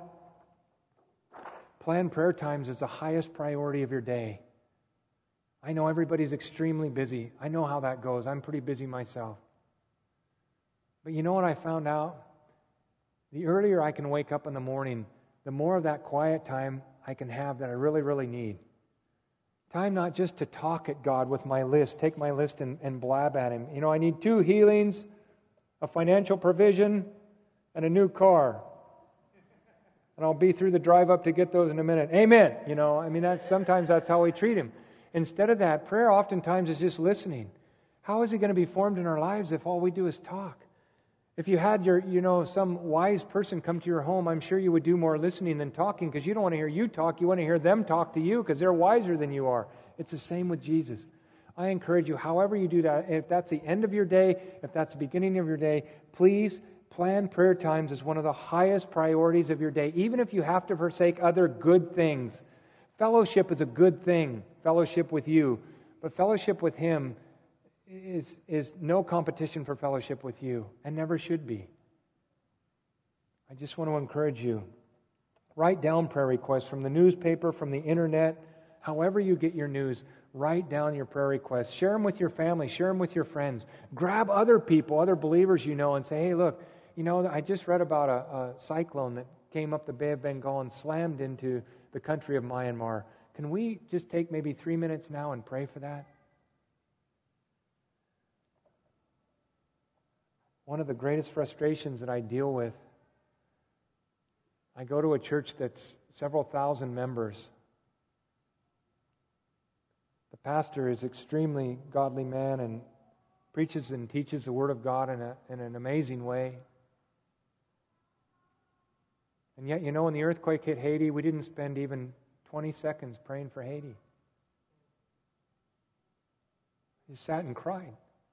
plan prayer times as the highest priority of your day. I know everybody's extremely busy. I know how that goes. I'm pretty busy myself. But you know what I found out? The earlier I can wake up in the morning, the more of that quiet time I can have that I really, really need. Time not just to talk at God with my list, take my list and, and blab at Him. You know, I need two healings, a financial provision, and a new car. And I'll be through the drive up to get those in a minute. Amen. You know, I mean, that's sometimes that's how we treat Him. Instead of that, prayer oftentimes is just listening. How is it going to be formed in our lives if all we do is talk? If you had your, you know, some wise person come to your home, I'm sure you would do more listening than talking because you don't want to hear you talk. You want to hear them talk to you because they're wiser than you are. It's the same with Jesus. I encourage you, however you do that, if that's the end of your day, if that's the beginning of your day, please plan prayer times as one of the highest priorities of your day, even if you have to forsake other good things. Fellowship is a good thing, fellowship with you, but fellowship with Him is, is no competition for fellowship with you, and never should be. I just want to encourage you. Write down prayer requests from the newspaper, from the internet, however you get your news. Write down your prayer requests. Share them with your family. Share them with your friends. Grab other people, other believers you know, and say, hey, look, you know, I just read about a, a cyclone that came up the Bay of Bengal and slammed into the country of Myanmar. Can we just take maybe three minutes now and pray for that? One of the greatest frustrations that I deal with, I go to a church that's several thousand members. The pastor is extremely godly man and preaches and teaches the Word of God in, a, in an amazing way. And yet, you know, when the earthquake hit Haiti, we didn't spend even twenty seconds praying for Haiti. We sat and cried.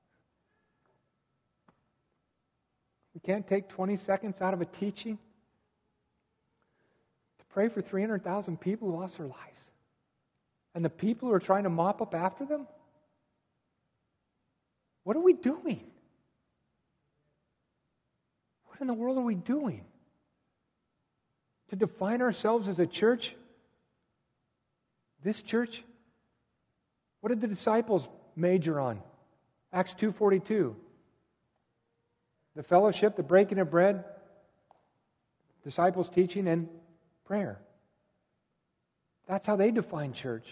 We can't take twenty seconds out of a teaching to pray for three hundred thousand people who lost their lives. And the people who are trying to mop up after them? What are we doing? What in the world are we doing? To define ourselves as a church? This church? What did the disciples major on? Acts two forty-two. The fellowship, the breaking of bread, disciples' teaching, and prayer. That's how they define church.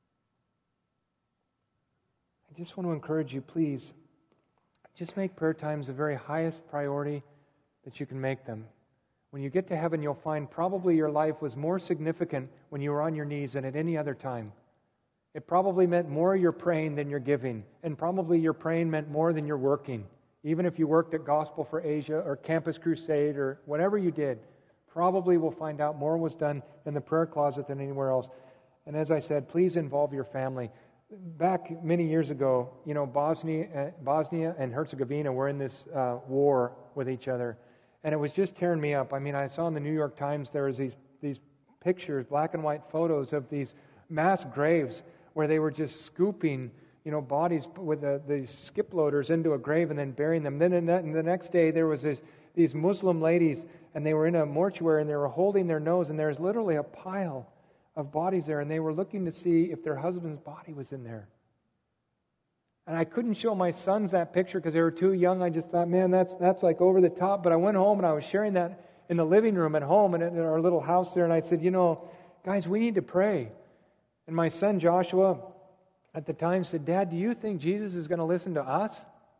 I just want to encourage you, please, just make prayer times the very highest priority that you can make them. When you get to heaven, you'll find probably your life was more significant when you were on your knees than at any other time. It probably meant more you're praying than you're giving. And probably your praying meant more than you're working. Even if you worked at Gospel for Asia or Campus Crusade or whatever you did, probably we'll find out more was done in the prayer closet than anywhere else. And as I said, please involve your family. Back many years ago, you know, Bosnia, Bosnia and Herzegovina were in this uh, war with each other. And it was just tearing me up. I mean, I saw in the New York Times there was these, these pictures, black and white photos of these mass graves where they were just scooping, you know, bodies with the, these skip loaders into a grave and then burying them. Then in that, and the next day there was this, these Muslim ladies, and they were in a mortuary and they were holding their nose, and there was literally a pile of bodies there, and they were looking to see if their husband's body was in there. And I couldn't show my sons that picture because they were too young. I just thought, man, that's that's like over the top. But I went home and I was sharing that in the living room at home and in our little house there, and I said, you know, guys, we need to pray. And my son Joshua at the time said, Dad, do you think Jesus is going to listen to us?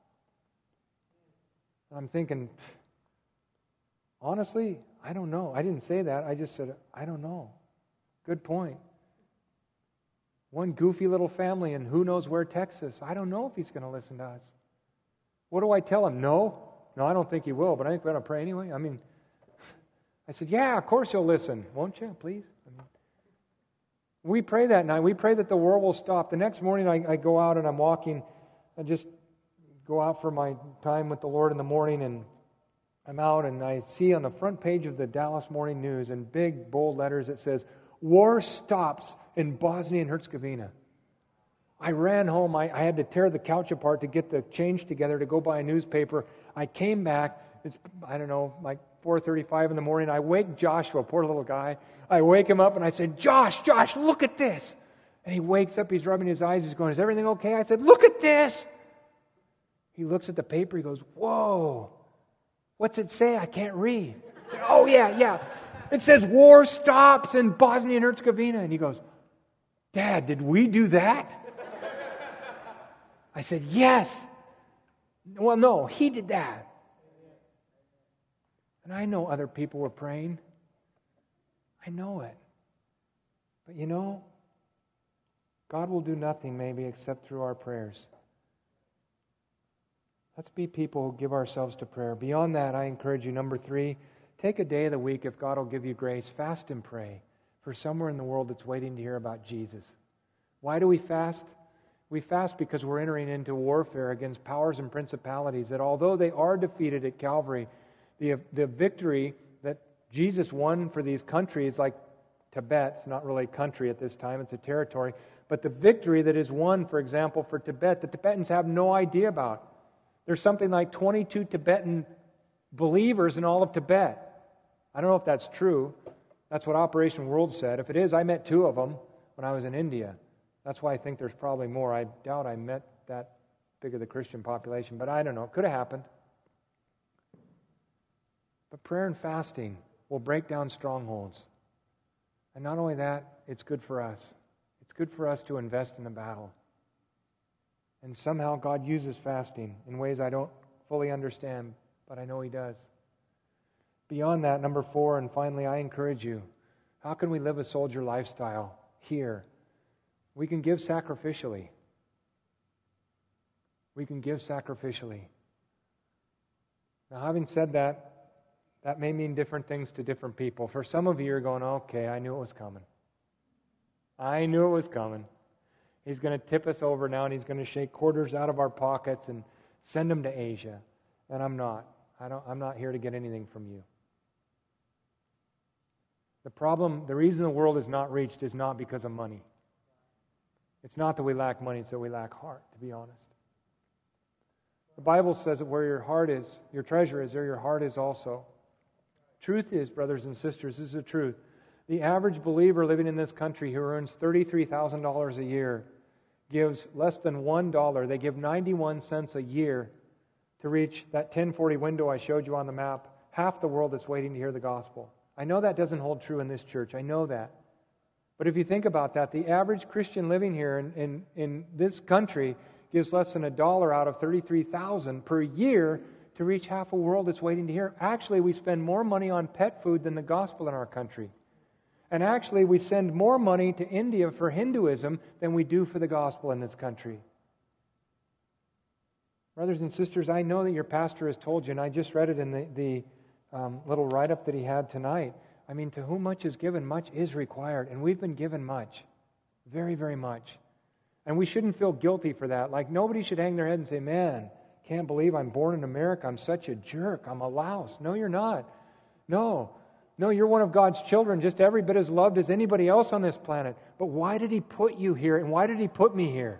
I'm thinking, honestly, I don't know. I didn't say that. I just said, I don't know. Good point. One goofy little family in who knows where, Texas. I don't know if he's going to listen to us. What do I tell him? No? No, I don't think he will, but I think we're going to pray anyway. I mean, I said, yeah, of course he'll listen. Won't you, please? I mean, we pray that night. We pray that the war will stop. The next morning I, I go out and I'm walking. I just go out for my time with the Lord in the morning, and I'm out and I see on the front page of the Dallas Morning News in big, bold letters it says, war stops in Bosnia and Herzegovina. I ran home. I, I had to tear the couch apart to get the change together to go buy a newspaper. I came back. It's, I don't know, like four thirty-five in the morning. I wake Joshua, poor little guy. I wake him up and I said, Josh, Josh, look at this. And he wakes up. He's rubbing his eyes. He's going, is everything okay? I said, look at this. He looks at the paper. He goes, whoa. What's it say? I can't read. I said, oh, yeah, yeah. It says war stops in Bosnia and Herzegovina. And he goes, Dad, did we do that? I said, yes. Well, no, he did that. And I know other people were praying. I know it. But you know, God will do nothing maybe except through our prayers. Let's be people who give ourselves to prayer. Beyond that, I encourage you, number three, take a day of the week, if God will give you grace, fast and pray for somewhere in the world that's waiting to hear about Jesus. Why do we fast? We fast because we're entering into warfare against powers and principalities that although they are defeated at Calvary, the, the victory that Jesus won for these countries like Tibet, it's not really a country at this time, it's a territory, but the victory that is won, for example, for Tibet, the Tibetans have no idea about. There's something like twenty-two Tibetan believers in all of Tibet. I don't know if that's true. That's what Operation World said. If it is, I met two of them when I was in India. That's why I think there's probably more. I doubt I met that big of the Christian population, but I don't know. It could have happened. But prayer and fasting will break down strongholds. And not only that, it's good for us. It's good for us to invest in the battle. And somehow God uses fasting in ways I don't fully understand, but I know He does. Beyond that, number four, and finally, I encourage you, how can we live a soldier lifestyle here? We can give sacrificially. We can give sacrificially. Now, having said that, that may mean different things to different people. For some of you, you're going, okay, I knew it was coming. I knew it was coming. He's going to tip us over now, and he's going to shake quarters out of our pockets and send them to Asia. And I'm not. I don't, I'm not here to get anything from you. The problem, the reason the world is not reached is not because of money. It's not that we lack money, it's that we lack heart, to be honest. The Bible says that where your heart is, your treasure is, there your heart is also. Truth is, brothers and sisters, this is the truth. The average believer living in this country who earns thirty-three thousand dollars a year gives less than one dollar. They give ninety-one cents a year to reach that ten forty window I showed you on the map. Half the world is waiting to hear the gospel. I know that doesn't hold true in this church. I know that. But if you think about that, the average Christian living here in, in, in this country gives less than a dollar out of thirty-three thousand per year to reach half a world that's waiting to hear. Actually, we spend more money on pet food than the gospel in our country. And actually, we send more money to India for Hinduism than we do for the gospel in this country. Brothers and sisters, I know that your pastor has told you, and I just read it in the, the um, little write-up that he had tonight. I mean, to whom much is given, much is required. And we've been given much. Very, very much. And we shouldn't feel guilty for that. Like, nobody should hang their head and say, man, can't believe I'm born in America. I'm such a jerk. I'm a louse. No, you're not. No. No, you're one of God's children, just every bit as loved as anybody else on this planet. But why did He put you here, and why did He put me here?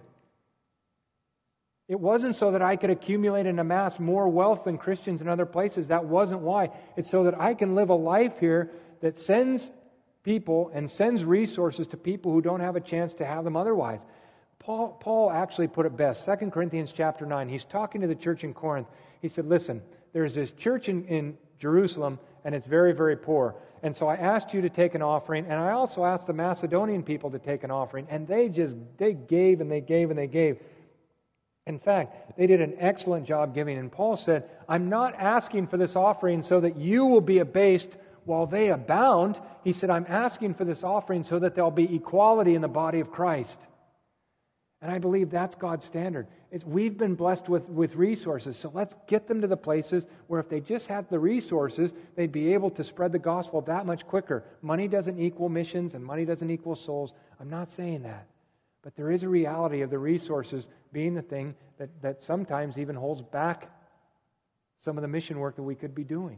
It wasn't so that I could accumulate and amass more wealth than Christians in other places. That wasn't why. It's so that I can live a life here that sends people and sends resources to people who don't have a chance to have them otherwise. Paul, Paul actually put it best. Second Corinthians chapter nine, he's talking to the church in Corinth. He said, listen, there's this church in, in Jerusalem, and it's very, very poor. And so I asked you to take an offering, and I also asked the Macedonian people to take an offering, and they just, they gave and they gave and they gave. In fact, they did an excellent job giving. And Paul said, I'm not asking for this offering so that you will be abased while they abound. He said, I'm asking for this offering so that there'll be equality in the body of Christ. And I believe that's God's standard. It's, we've been blessed with, with resources, so let's get them to the places where if they just had the resources, they'd be able to spread the gospel that much quicker. Money doesn't equal missions, and money doesn't equal souls. I'm not saying that. But there is a reality of the resources being the thing that, that sometimes even holds back some of the mission work that we could be doing.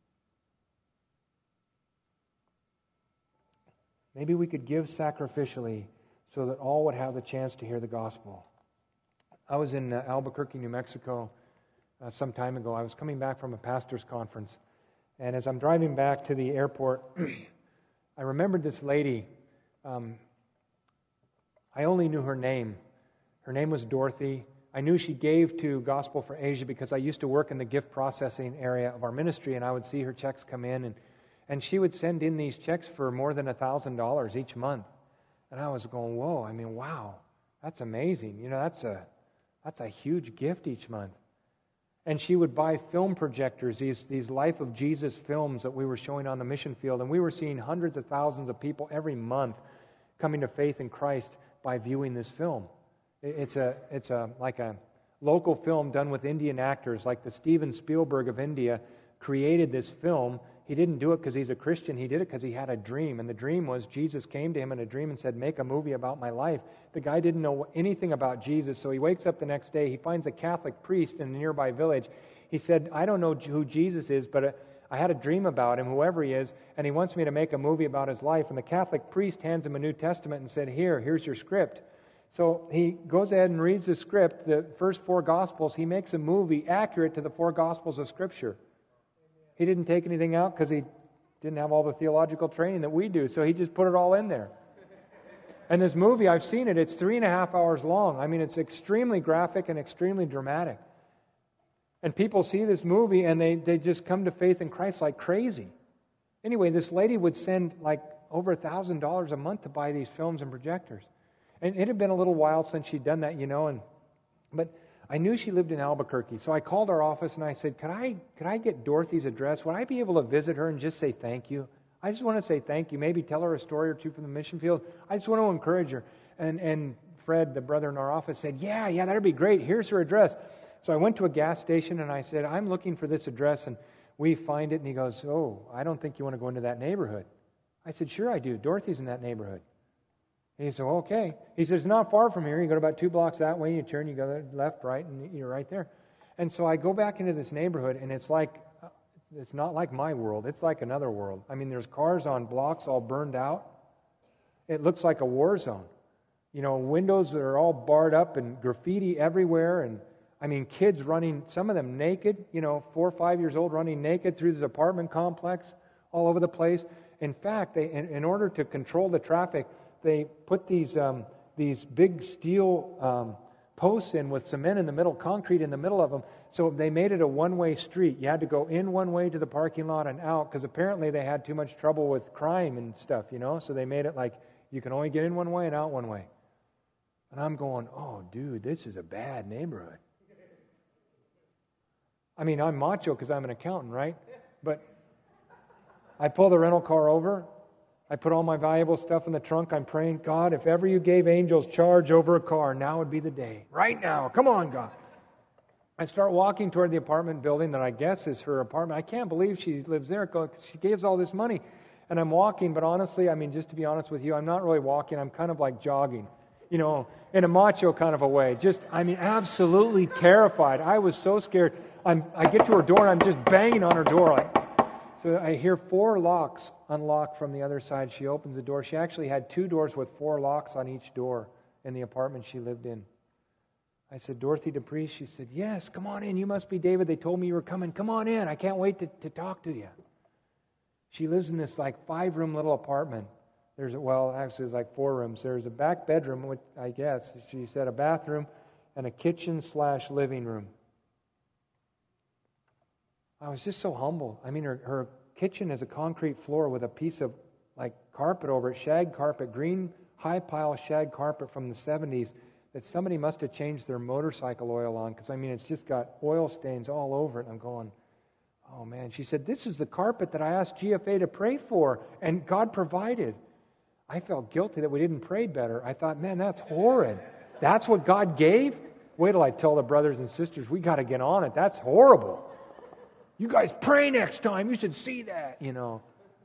Maybe we could give sacrificially so that all would have the chance to hear the gospel. I was in uh, Albuquerque, New Mexico uh, some time ago. I was coming back from a pastor's conference. And as I'm driving back to the airport, I remembered this lady. Um, I only knew her name. Her name was Dorothy. I knew she gave to Gospel for Asia because I used to work in the gift processing area of our ministry, and I would see her checks come in, and, and she would send in these checks for more than one thousand dollars each month. And I was going, whoa, I mean, wow, that's amazing. You know, that's a that's a huge gift each month. And she would buy film projectors, these, these Life of Jesus films that we were showing on the mission field, and we were seeing hundreds of thousands of people every month coming to faith in Christ by viewing this film. It's a it's a like a local film done with Indian actors, like the Steven Spielberg of India created this film. He didn't do it because he's a Christian. He did it because he had a dream. And the dream was Jesus came to him in a dream and said, make a movie about my life. The guy didn't know anything about Jesus, so he wakes up the next day. He finds a Catholic priest in a nearby village. He said, I don't know who Jesus is, but I had a dream about him, whoever he is, and he wants me to make a movie about his life. And the Catholic priest hands him a New Testament and said, here, here's your script. So he goes ahead and reads the script, the first four Gospels. He makes a movie accurate to the four Gospels of Scripture. He didn't take anything out because he didn't have all the theological training that we do, so he just put it all in there. And this movie, I've seen it, it's three and a half hours long. I mean, it's extremely graphic and extremely dramatic. And people see this movie and they, they just come to faith in Christ like crazy. Anyway, this lady would send like over a thousand dollars a month to buy these films and projectors. And it had been a little while since she'd done that, you know, and but I knew she lived in Albuquerque, so I called our office and I said, could I could I get Dorothy's address? Would I be able to visit her and just say thank you? I just want to say thank you, maybe tell her a story or two from the mission field. I just want to encourage her. And, and Fred, the brother in our office, said, yeah, yeah, that'd be great. Here's her address. So I went to a gas station and I said, I'm looking for this address. And we find it. And he goes, oh, I don't think you want to go into that neighborhood. I said, sure I do. Dorothy's in that neighborhood. And he said, well, okay. He says, it's not far from here. You go about two blocks that way, you turn, you go left, right, and you're right there. And so I go back into this neighborhood, and it's like, it's not like my world. It's like another world. I mean, there's cars on blocks all burned out. It looks like a war zone. You know, windows are all barred up and graffiti everywhere. And, I mean, kids running, some of them naked, you know, four or five years old running naked through this apartment complex all over the place. In fact, they, in, in order to control the traffic, they put these um, these big steel um, posts in with cement in the middle, concrete in the middle of them. So they made it a one-way street. You had to go in one way to the parking lot and out, because apparently they had too much trouble with crime and stuff, you know. So they made it like you can only get in one way and out one way. And I'm going, oh, dude, this is a bad neighborhood. I mean, I'm macho because I'm an accountant, right? But I pull the rental car over. I put all my valuable stuff in the trunk. I'm praying, God, if ever you gave angels charge over a car, now would be the day. Right now. Come on, God. I start walking toward the apartment building that I guess is her apartment. I can't believe she lives there because she gave us all this money. And I'm walking, but honestly, I mean, just to be honest with you, I'm not really walking. I'm kind of like jogging, you know, in a macho kind of a way. Just, I mean, absolutely terrified. I was so scared. I'm, I get to her door, and I'm just banging on her door like... So I hear four locks unlock from the other side. She opens the door. She actually had two doors with four locks on each door in the apartment she lived in. I said, Dorothy Dupree? She said, yes, come on in. You must be David. They told me you were coming. Come on in. I can't wait to, to talk to you. She lives in this like five-room little apartment. There's a, well, actually it's like four rooms. There's a back bedroom, which I guess, she said a bathroom, and a kitchen slash living room. I was just so humble. I mean, her, her kitchen is a concrete floor with a piece of like carpet over it, shag carpet, green high pile shag carpet from the seventies that somebody must have changed their motorcycle oil on, because I mean, it's just got oil stains all over it. And I'm going, oh man. She said, this is the carpet that I asked G F A to pray for, and God provided. I felt guilty that we didn't pray better. I thought, man, that's horrid. That's what God gave? Wait till I tell the brothers and sisters, we got to get on it. That's horrible. You guys pray next time. You should see that, you know.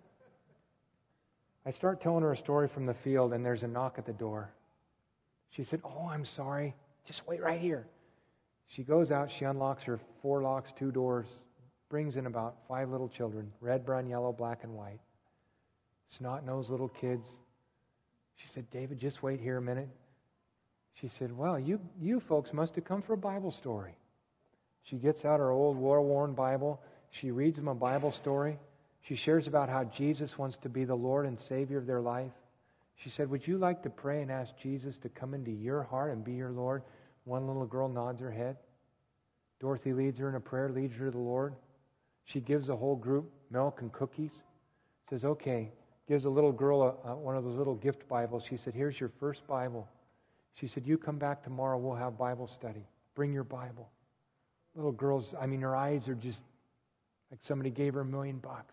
I start telling her a story from the field, and there's a knock at the door. She said, oh, I'm sorry. Just wait right here. She goes out. She unlocks her four locks, two doors, brings in about five little children, red, brown, yellow, black, and white, snot-nosed little kids. She said, David, just wait here a minute. She said, well, you, you folks must have come for a Bible story. She gets out her old war-worn Bible. She reads them a Bible story. She shares about how Jesus wants to be the Lord and Savior of their life. She said, would you like to pray and ask Jesus to come into your heart and be your Lord? One little girl nods her head. Dorothy leads her in a prayer, leads her to the Lord. She gives the whole group milk and cookies. Says, okay. Gives a little girl a, a, one of those little gift Bibles. She said, here's your first Bible. She said, you come back tomorrow, we'll have Bible study. Bring your Bible. Little girl's, I mean, her eyes are just like somebody gave her a million bucks.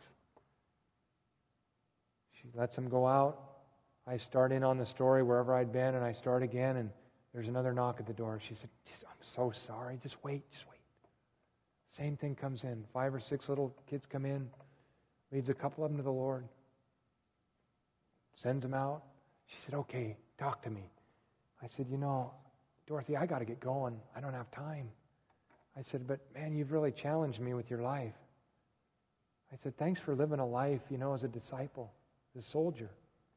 She lets them go out. I start in on the story wherever I'd been, and I start again, and there's another knock at the door. She said, I'm so sorry. Just wait, just wait. Same thing comes in. Five or six little kids come in, leads a couple of them to the Lord, sends them out. She said, okay, talk to me. I said, you know, Dorothy, I got to get going. I don't have time. I said, but man, you've really challenged me with your life. I said, thanks for living a life, you know, as a disciple, as a soldier.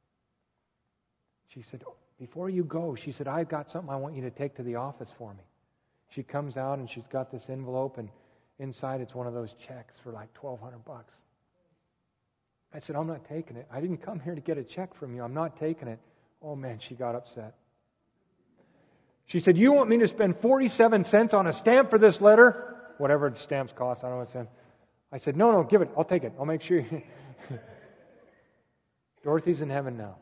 She said, before you go, she said, I've got something I want you to take to the office for me. She comes out and she's got this envelope, and inside it's one of those checks for like twelve hundred bucks. I said, I'm not taking it. I didn't come here to get a check from you. I'm not taking it. Oh man, she got upset. She said, you want me to spend forty-seven cents on a stamp for this letter? Whatever stamps cost, I don't know what stamp. I said, no, no, give it. I'll take it. I'll make sure. Dorothy's in heaven now.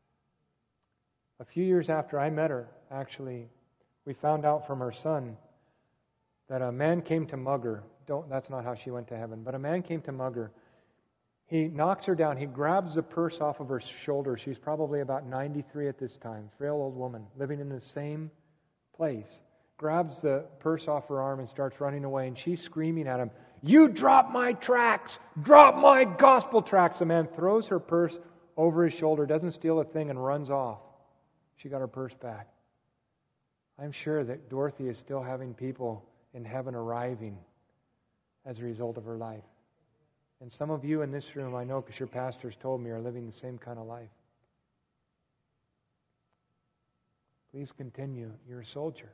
A few years after I met her, actually, we found out from her son that a man came to mug her. Don't, that's not how she went to heaven, but a man came to mug her. He knocks her down. He grabs the purse off of her shoulder. She's probably about ninety-three at this time, frail old woman, living in the same place. Grabs the purse off her arm and starts running away. And she's screaming at him, "You drop my tracts! Drop my gospel tracts!" The man throws her purse over his shoulder, doesn't steal a thing, and runs off. She got her purse back. I'm sure that Dorothy is still having people in heaven arriving as a result of her life. And some of you in this room, I know because your pastors told me, are living the same kind of life. Please continue. You're a soldier.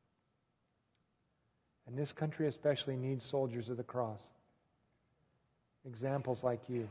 And this country especially needs soldiers of the cross. Examples like you.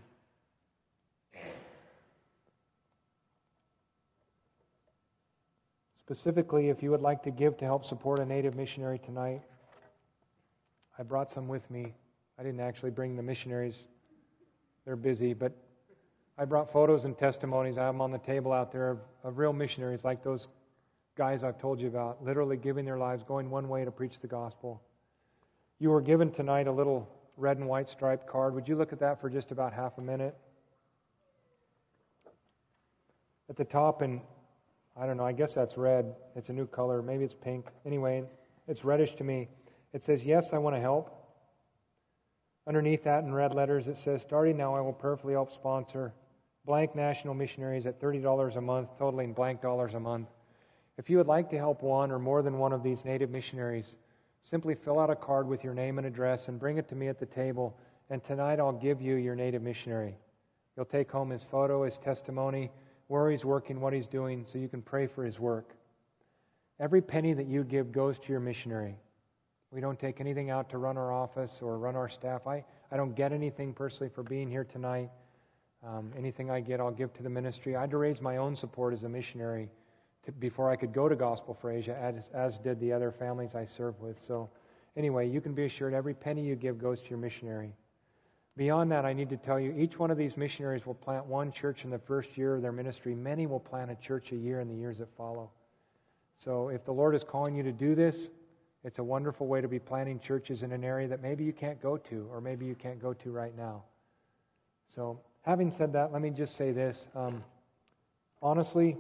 Specifically, if you would like to give to help support a Native missionary tonight, I brought some with me. I didn't actually bring the missionaries. They're busy, but I brought photos and testimonies. I have them on the table out there of, of real missionaries like those guys I've told you about, literally giving their lives, going one way to preach the gospel. You were given tonight a little red and white striped card. Would you look at that for just about half a minute? At the top, and I don't know, I guess that's red. It's a new color. Maybe it's pink. Anyway, it's reddish to me. It says, "Yes, I want to help." Underneath that in red letters it says, "Starting now I will prayerfully help sponsor blank national missionaries at thirty dollars a month, totaling blank dollars a month." If you would like to help one or more than one of these Native missionaries, simply fill out a card with your name and address and bring it to me at the table, and tonight I'll give you your Native missionary. You'll take home his photo, his testimony, where he's working, what he's doing, so you can pray for his work. Every penny that you give goes to your missionary. We don't take anything out to run our office or run our staff. I, I don't get anything personally for being here tonight. Um, anything I get, I'll give to the ministry. I had to raise my own support as a missionary to, before I could go to Gospel for Asia, as, as did the other families I serve with. So anyway, you can be assured every penny you give goes to your missionary. Beyond that, I need to tell you, each one of these missionaries will plant one church in the first year of their ministry. Many will plant a church a year in the years that follow. So if the Lord is calling you to do this, it's a wonderful way to be planting churches in an area that maybe you can't go to, or maybe you can't go to right now. So, having said that, let me just say this. Um, honestly,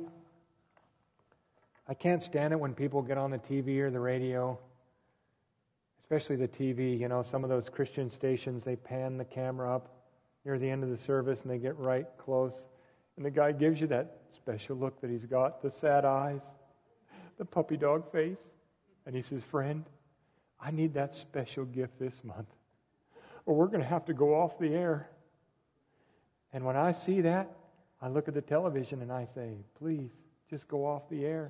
I can't stand it when people get on the T V or the radio, especially the T V. You know, some of those Christian stations, they pan the camera up near the end of the service and they get right close. And the guy gives you that special look that he's got, the sad eyes, the puppy dog face. And he says, "Friend, I need that special gift this month, or we're going to have to go off the air." And when I see that, I look at the television and I say, "Please, just go off the air."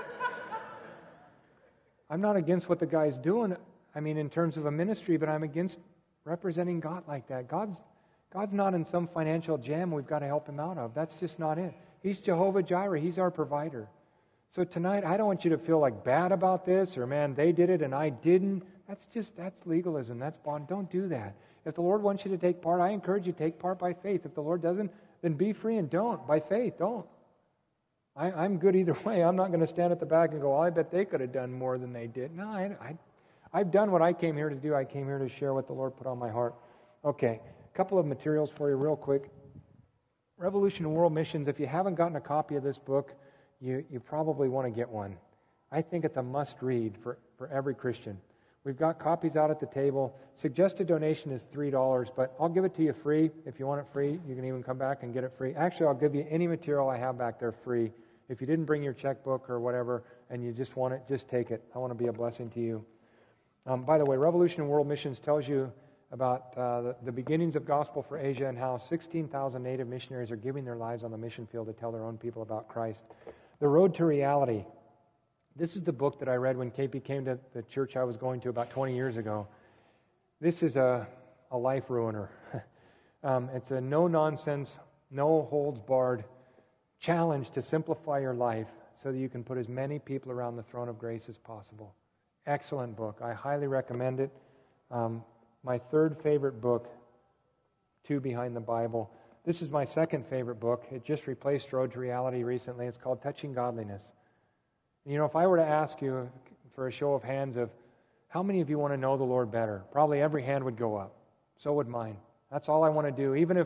I'm not against what the guy's doing, I mean, in terms of a ministry, but I'm against representing God like that. God's, God's not in some financial jam we've got to help him out of. That's just not it. He's Jehovah Jireh. He's our provider. So tonight, I don't want you to feel like bad about this, or man, they did it and I didn't. That's just, that's legalism. That's bond. Don't do that. If the Lord wants you to take part, I encourage you to take part by faith. If the Lord doesn't, then be free and don't. By faith, don't. I, I'm good either way. I'm not going to stand at the back and go, "Oh, I bet they could have done more than they did." No, I, I, I've done what I came here to do. I came here to share what the Lord put on my heart. Okay, a couple of materials for you real quick. Revolution and World Missions. If you haven't gotten a copy of this book, You, you probably want to get one. I think it's a must-read for, for every Christian. We've got copies out at the table. Suggested donation is three dollars, but I'll give it to you free. If you want it free, you can even come back and get it free. Actually, I'll give you any material I have back there free. If you didn't bring your checkbook or whatever and you just want it, just take it. I want to be a blessing to you. Um, by the way, Revolution and World Missions tells you about uh, the, the beginnings of Gospel for Asia and how sixteen thousand Native missionaries are giving their lives on the mission field to tell their own people about Christ. The Road to Reality. This is the book that I read when K P came to the church I was going to about twenty years ago. This is a, a life ruiner. um, it's a no-nonsense, no-holds-barred challenge to simplify your life so that you can put as many people around the throne of grace as possible. Excellent book. I highly recommend it. Um, my third favorite book, two behind the Bible. This is my second favorite book. It just replaced Road to Reality recently. It's called Touching Godliness. You know, if I were to ask you for a show of hands of how many of you want to know the Lord better, probably every hand would go up. So would mine. That's all I want to do. Even if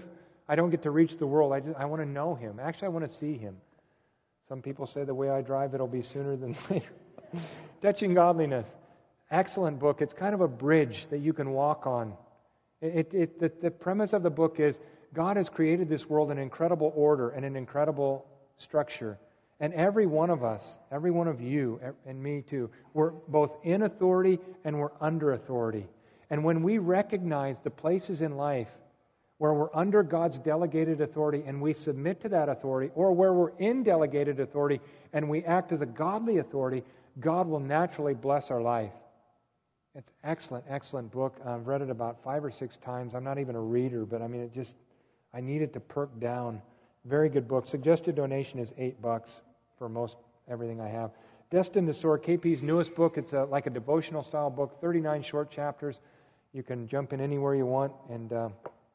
I don't get to reach the world. I just, I want to know Him. Actually, I want to see Him. Some people say the way I drive, it'll be sooner than later. Touching Godliness. Excellent book. It's kind of a bridge that you can walk on. It, it, the, the premise of the book is God has created this world in incredible order and an incredible structure. And every one of us, every one of you, and me too, we're both in authority and we're under authority. And when we recognize the places in life where we're under God's delegated authority and we submit to that authority, or where we're in delegated authority and we act as a godly authority, God will naturally bless our life. It's an excellent, excellent book. I've read it about five or six times. I'm not even a reader, but I mean, it just, I needed to perk down. Very good book. Suggested donation is eight bucks for most everything I have. Destined to Soar, K P's newest book. It's a, like a devotional style book, thirty-nine short chapters. You can jump in anywhere you want and uh,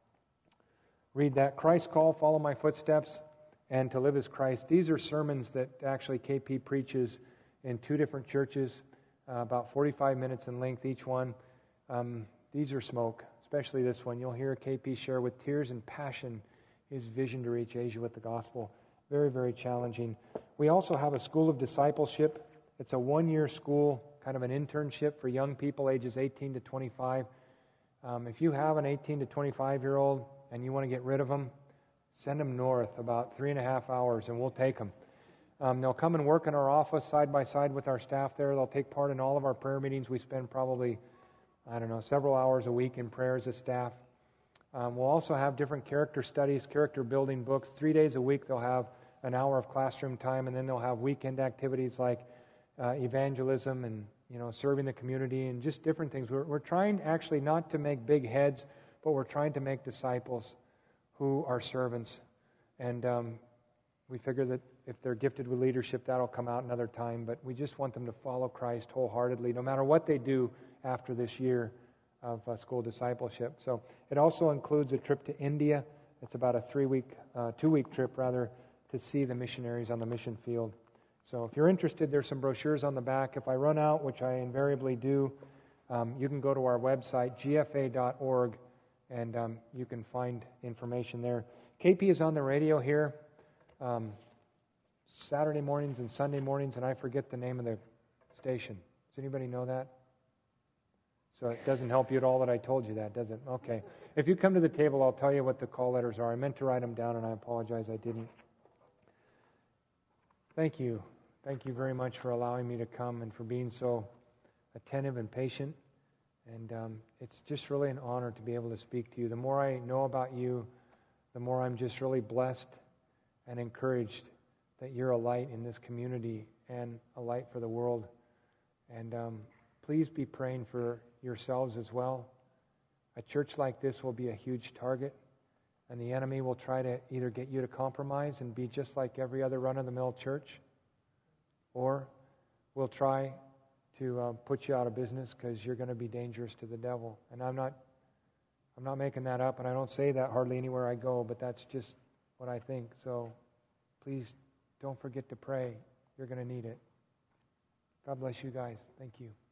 read that. Christ's Call, Follow My Footsteps, and To Live as Christ. These are sermons that actually K P preaches in two different churches, uh, about forty-five minutes in length each one. Um, these are smoke, especially this one. You'll hear K P share with tears and passion his vision to reach Asia with the gospel. Very, very challenging. We also have a School of Discipleship. It's a one-year school, kind of an internship for young people ages eighteen to twenty-five. Um, if you have an eighteen to twenty-five-year-old and you want to get rid of them, send them north about three and a half hours and we'll take them. Um, they'll come and work in our office side by side with our staff there. They'll take part in all of our prayer meetings. We spend probably, I don't know, several hours a week in prayer as a staff. Um, we'll also have different character studies, character building books. Three days a week they'll have an hour of classroom time, and then they'll have weekend activities like uh, evangelism and, you know, serving the community and just different things. We're, we're trying actually not to make big heads, but we're trying to make disciples who are servants. And um, we figure that if they're gifted with leadership, that'll come out another time. But we just want them to follow Christ wholeheartedly, no matter what they do after this year of uh, school discipleship. So it also includes a trip to India. It's about a three-week, uh, two-week trip, rather, to see the missionaries on the mission field. So if you're interested, there's some brochures on the back. If I run out, which I invariably do, um, you can go to our website, g f a dot org, and um, you can find information there. K P is on the radio here um, Saturday mornings and Sunday mornings, and I forget the name of the station. Does anybody know that? So it doesn't help you at all that I told you that, does it? Okay. If you come to the table, I'll tell you what the call letters are. I meant to write them down, and I apologize I didn't. Thank you. Thank you very much for allowing me to come and for being so attentive and patient. And um, it's just really an honor to be able to speak to you. The more I know about you, the more I'm just really blessed and encouraged that you're a light in this community and a light for the world. And um, please be praying for yourselves as well. A church like this will be a huge target, and the enemy will try to either get you to compromise and be just like every other run-of-the-mill church, or will try to uh, put you out of business because you're going to be dangerous to the devil. And I'm not, I'm not making that up, and I don't say that hardly anywhere I go, but that's just what I think. So please don't forget to pray. You're going to need it. God bless you guys. Thank you.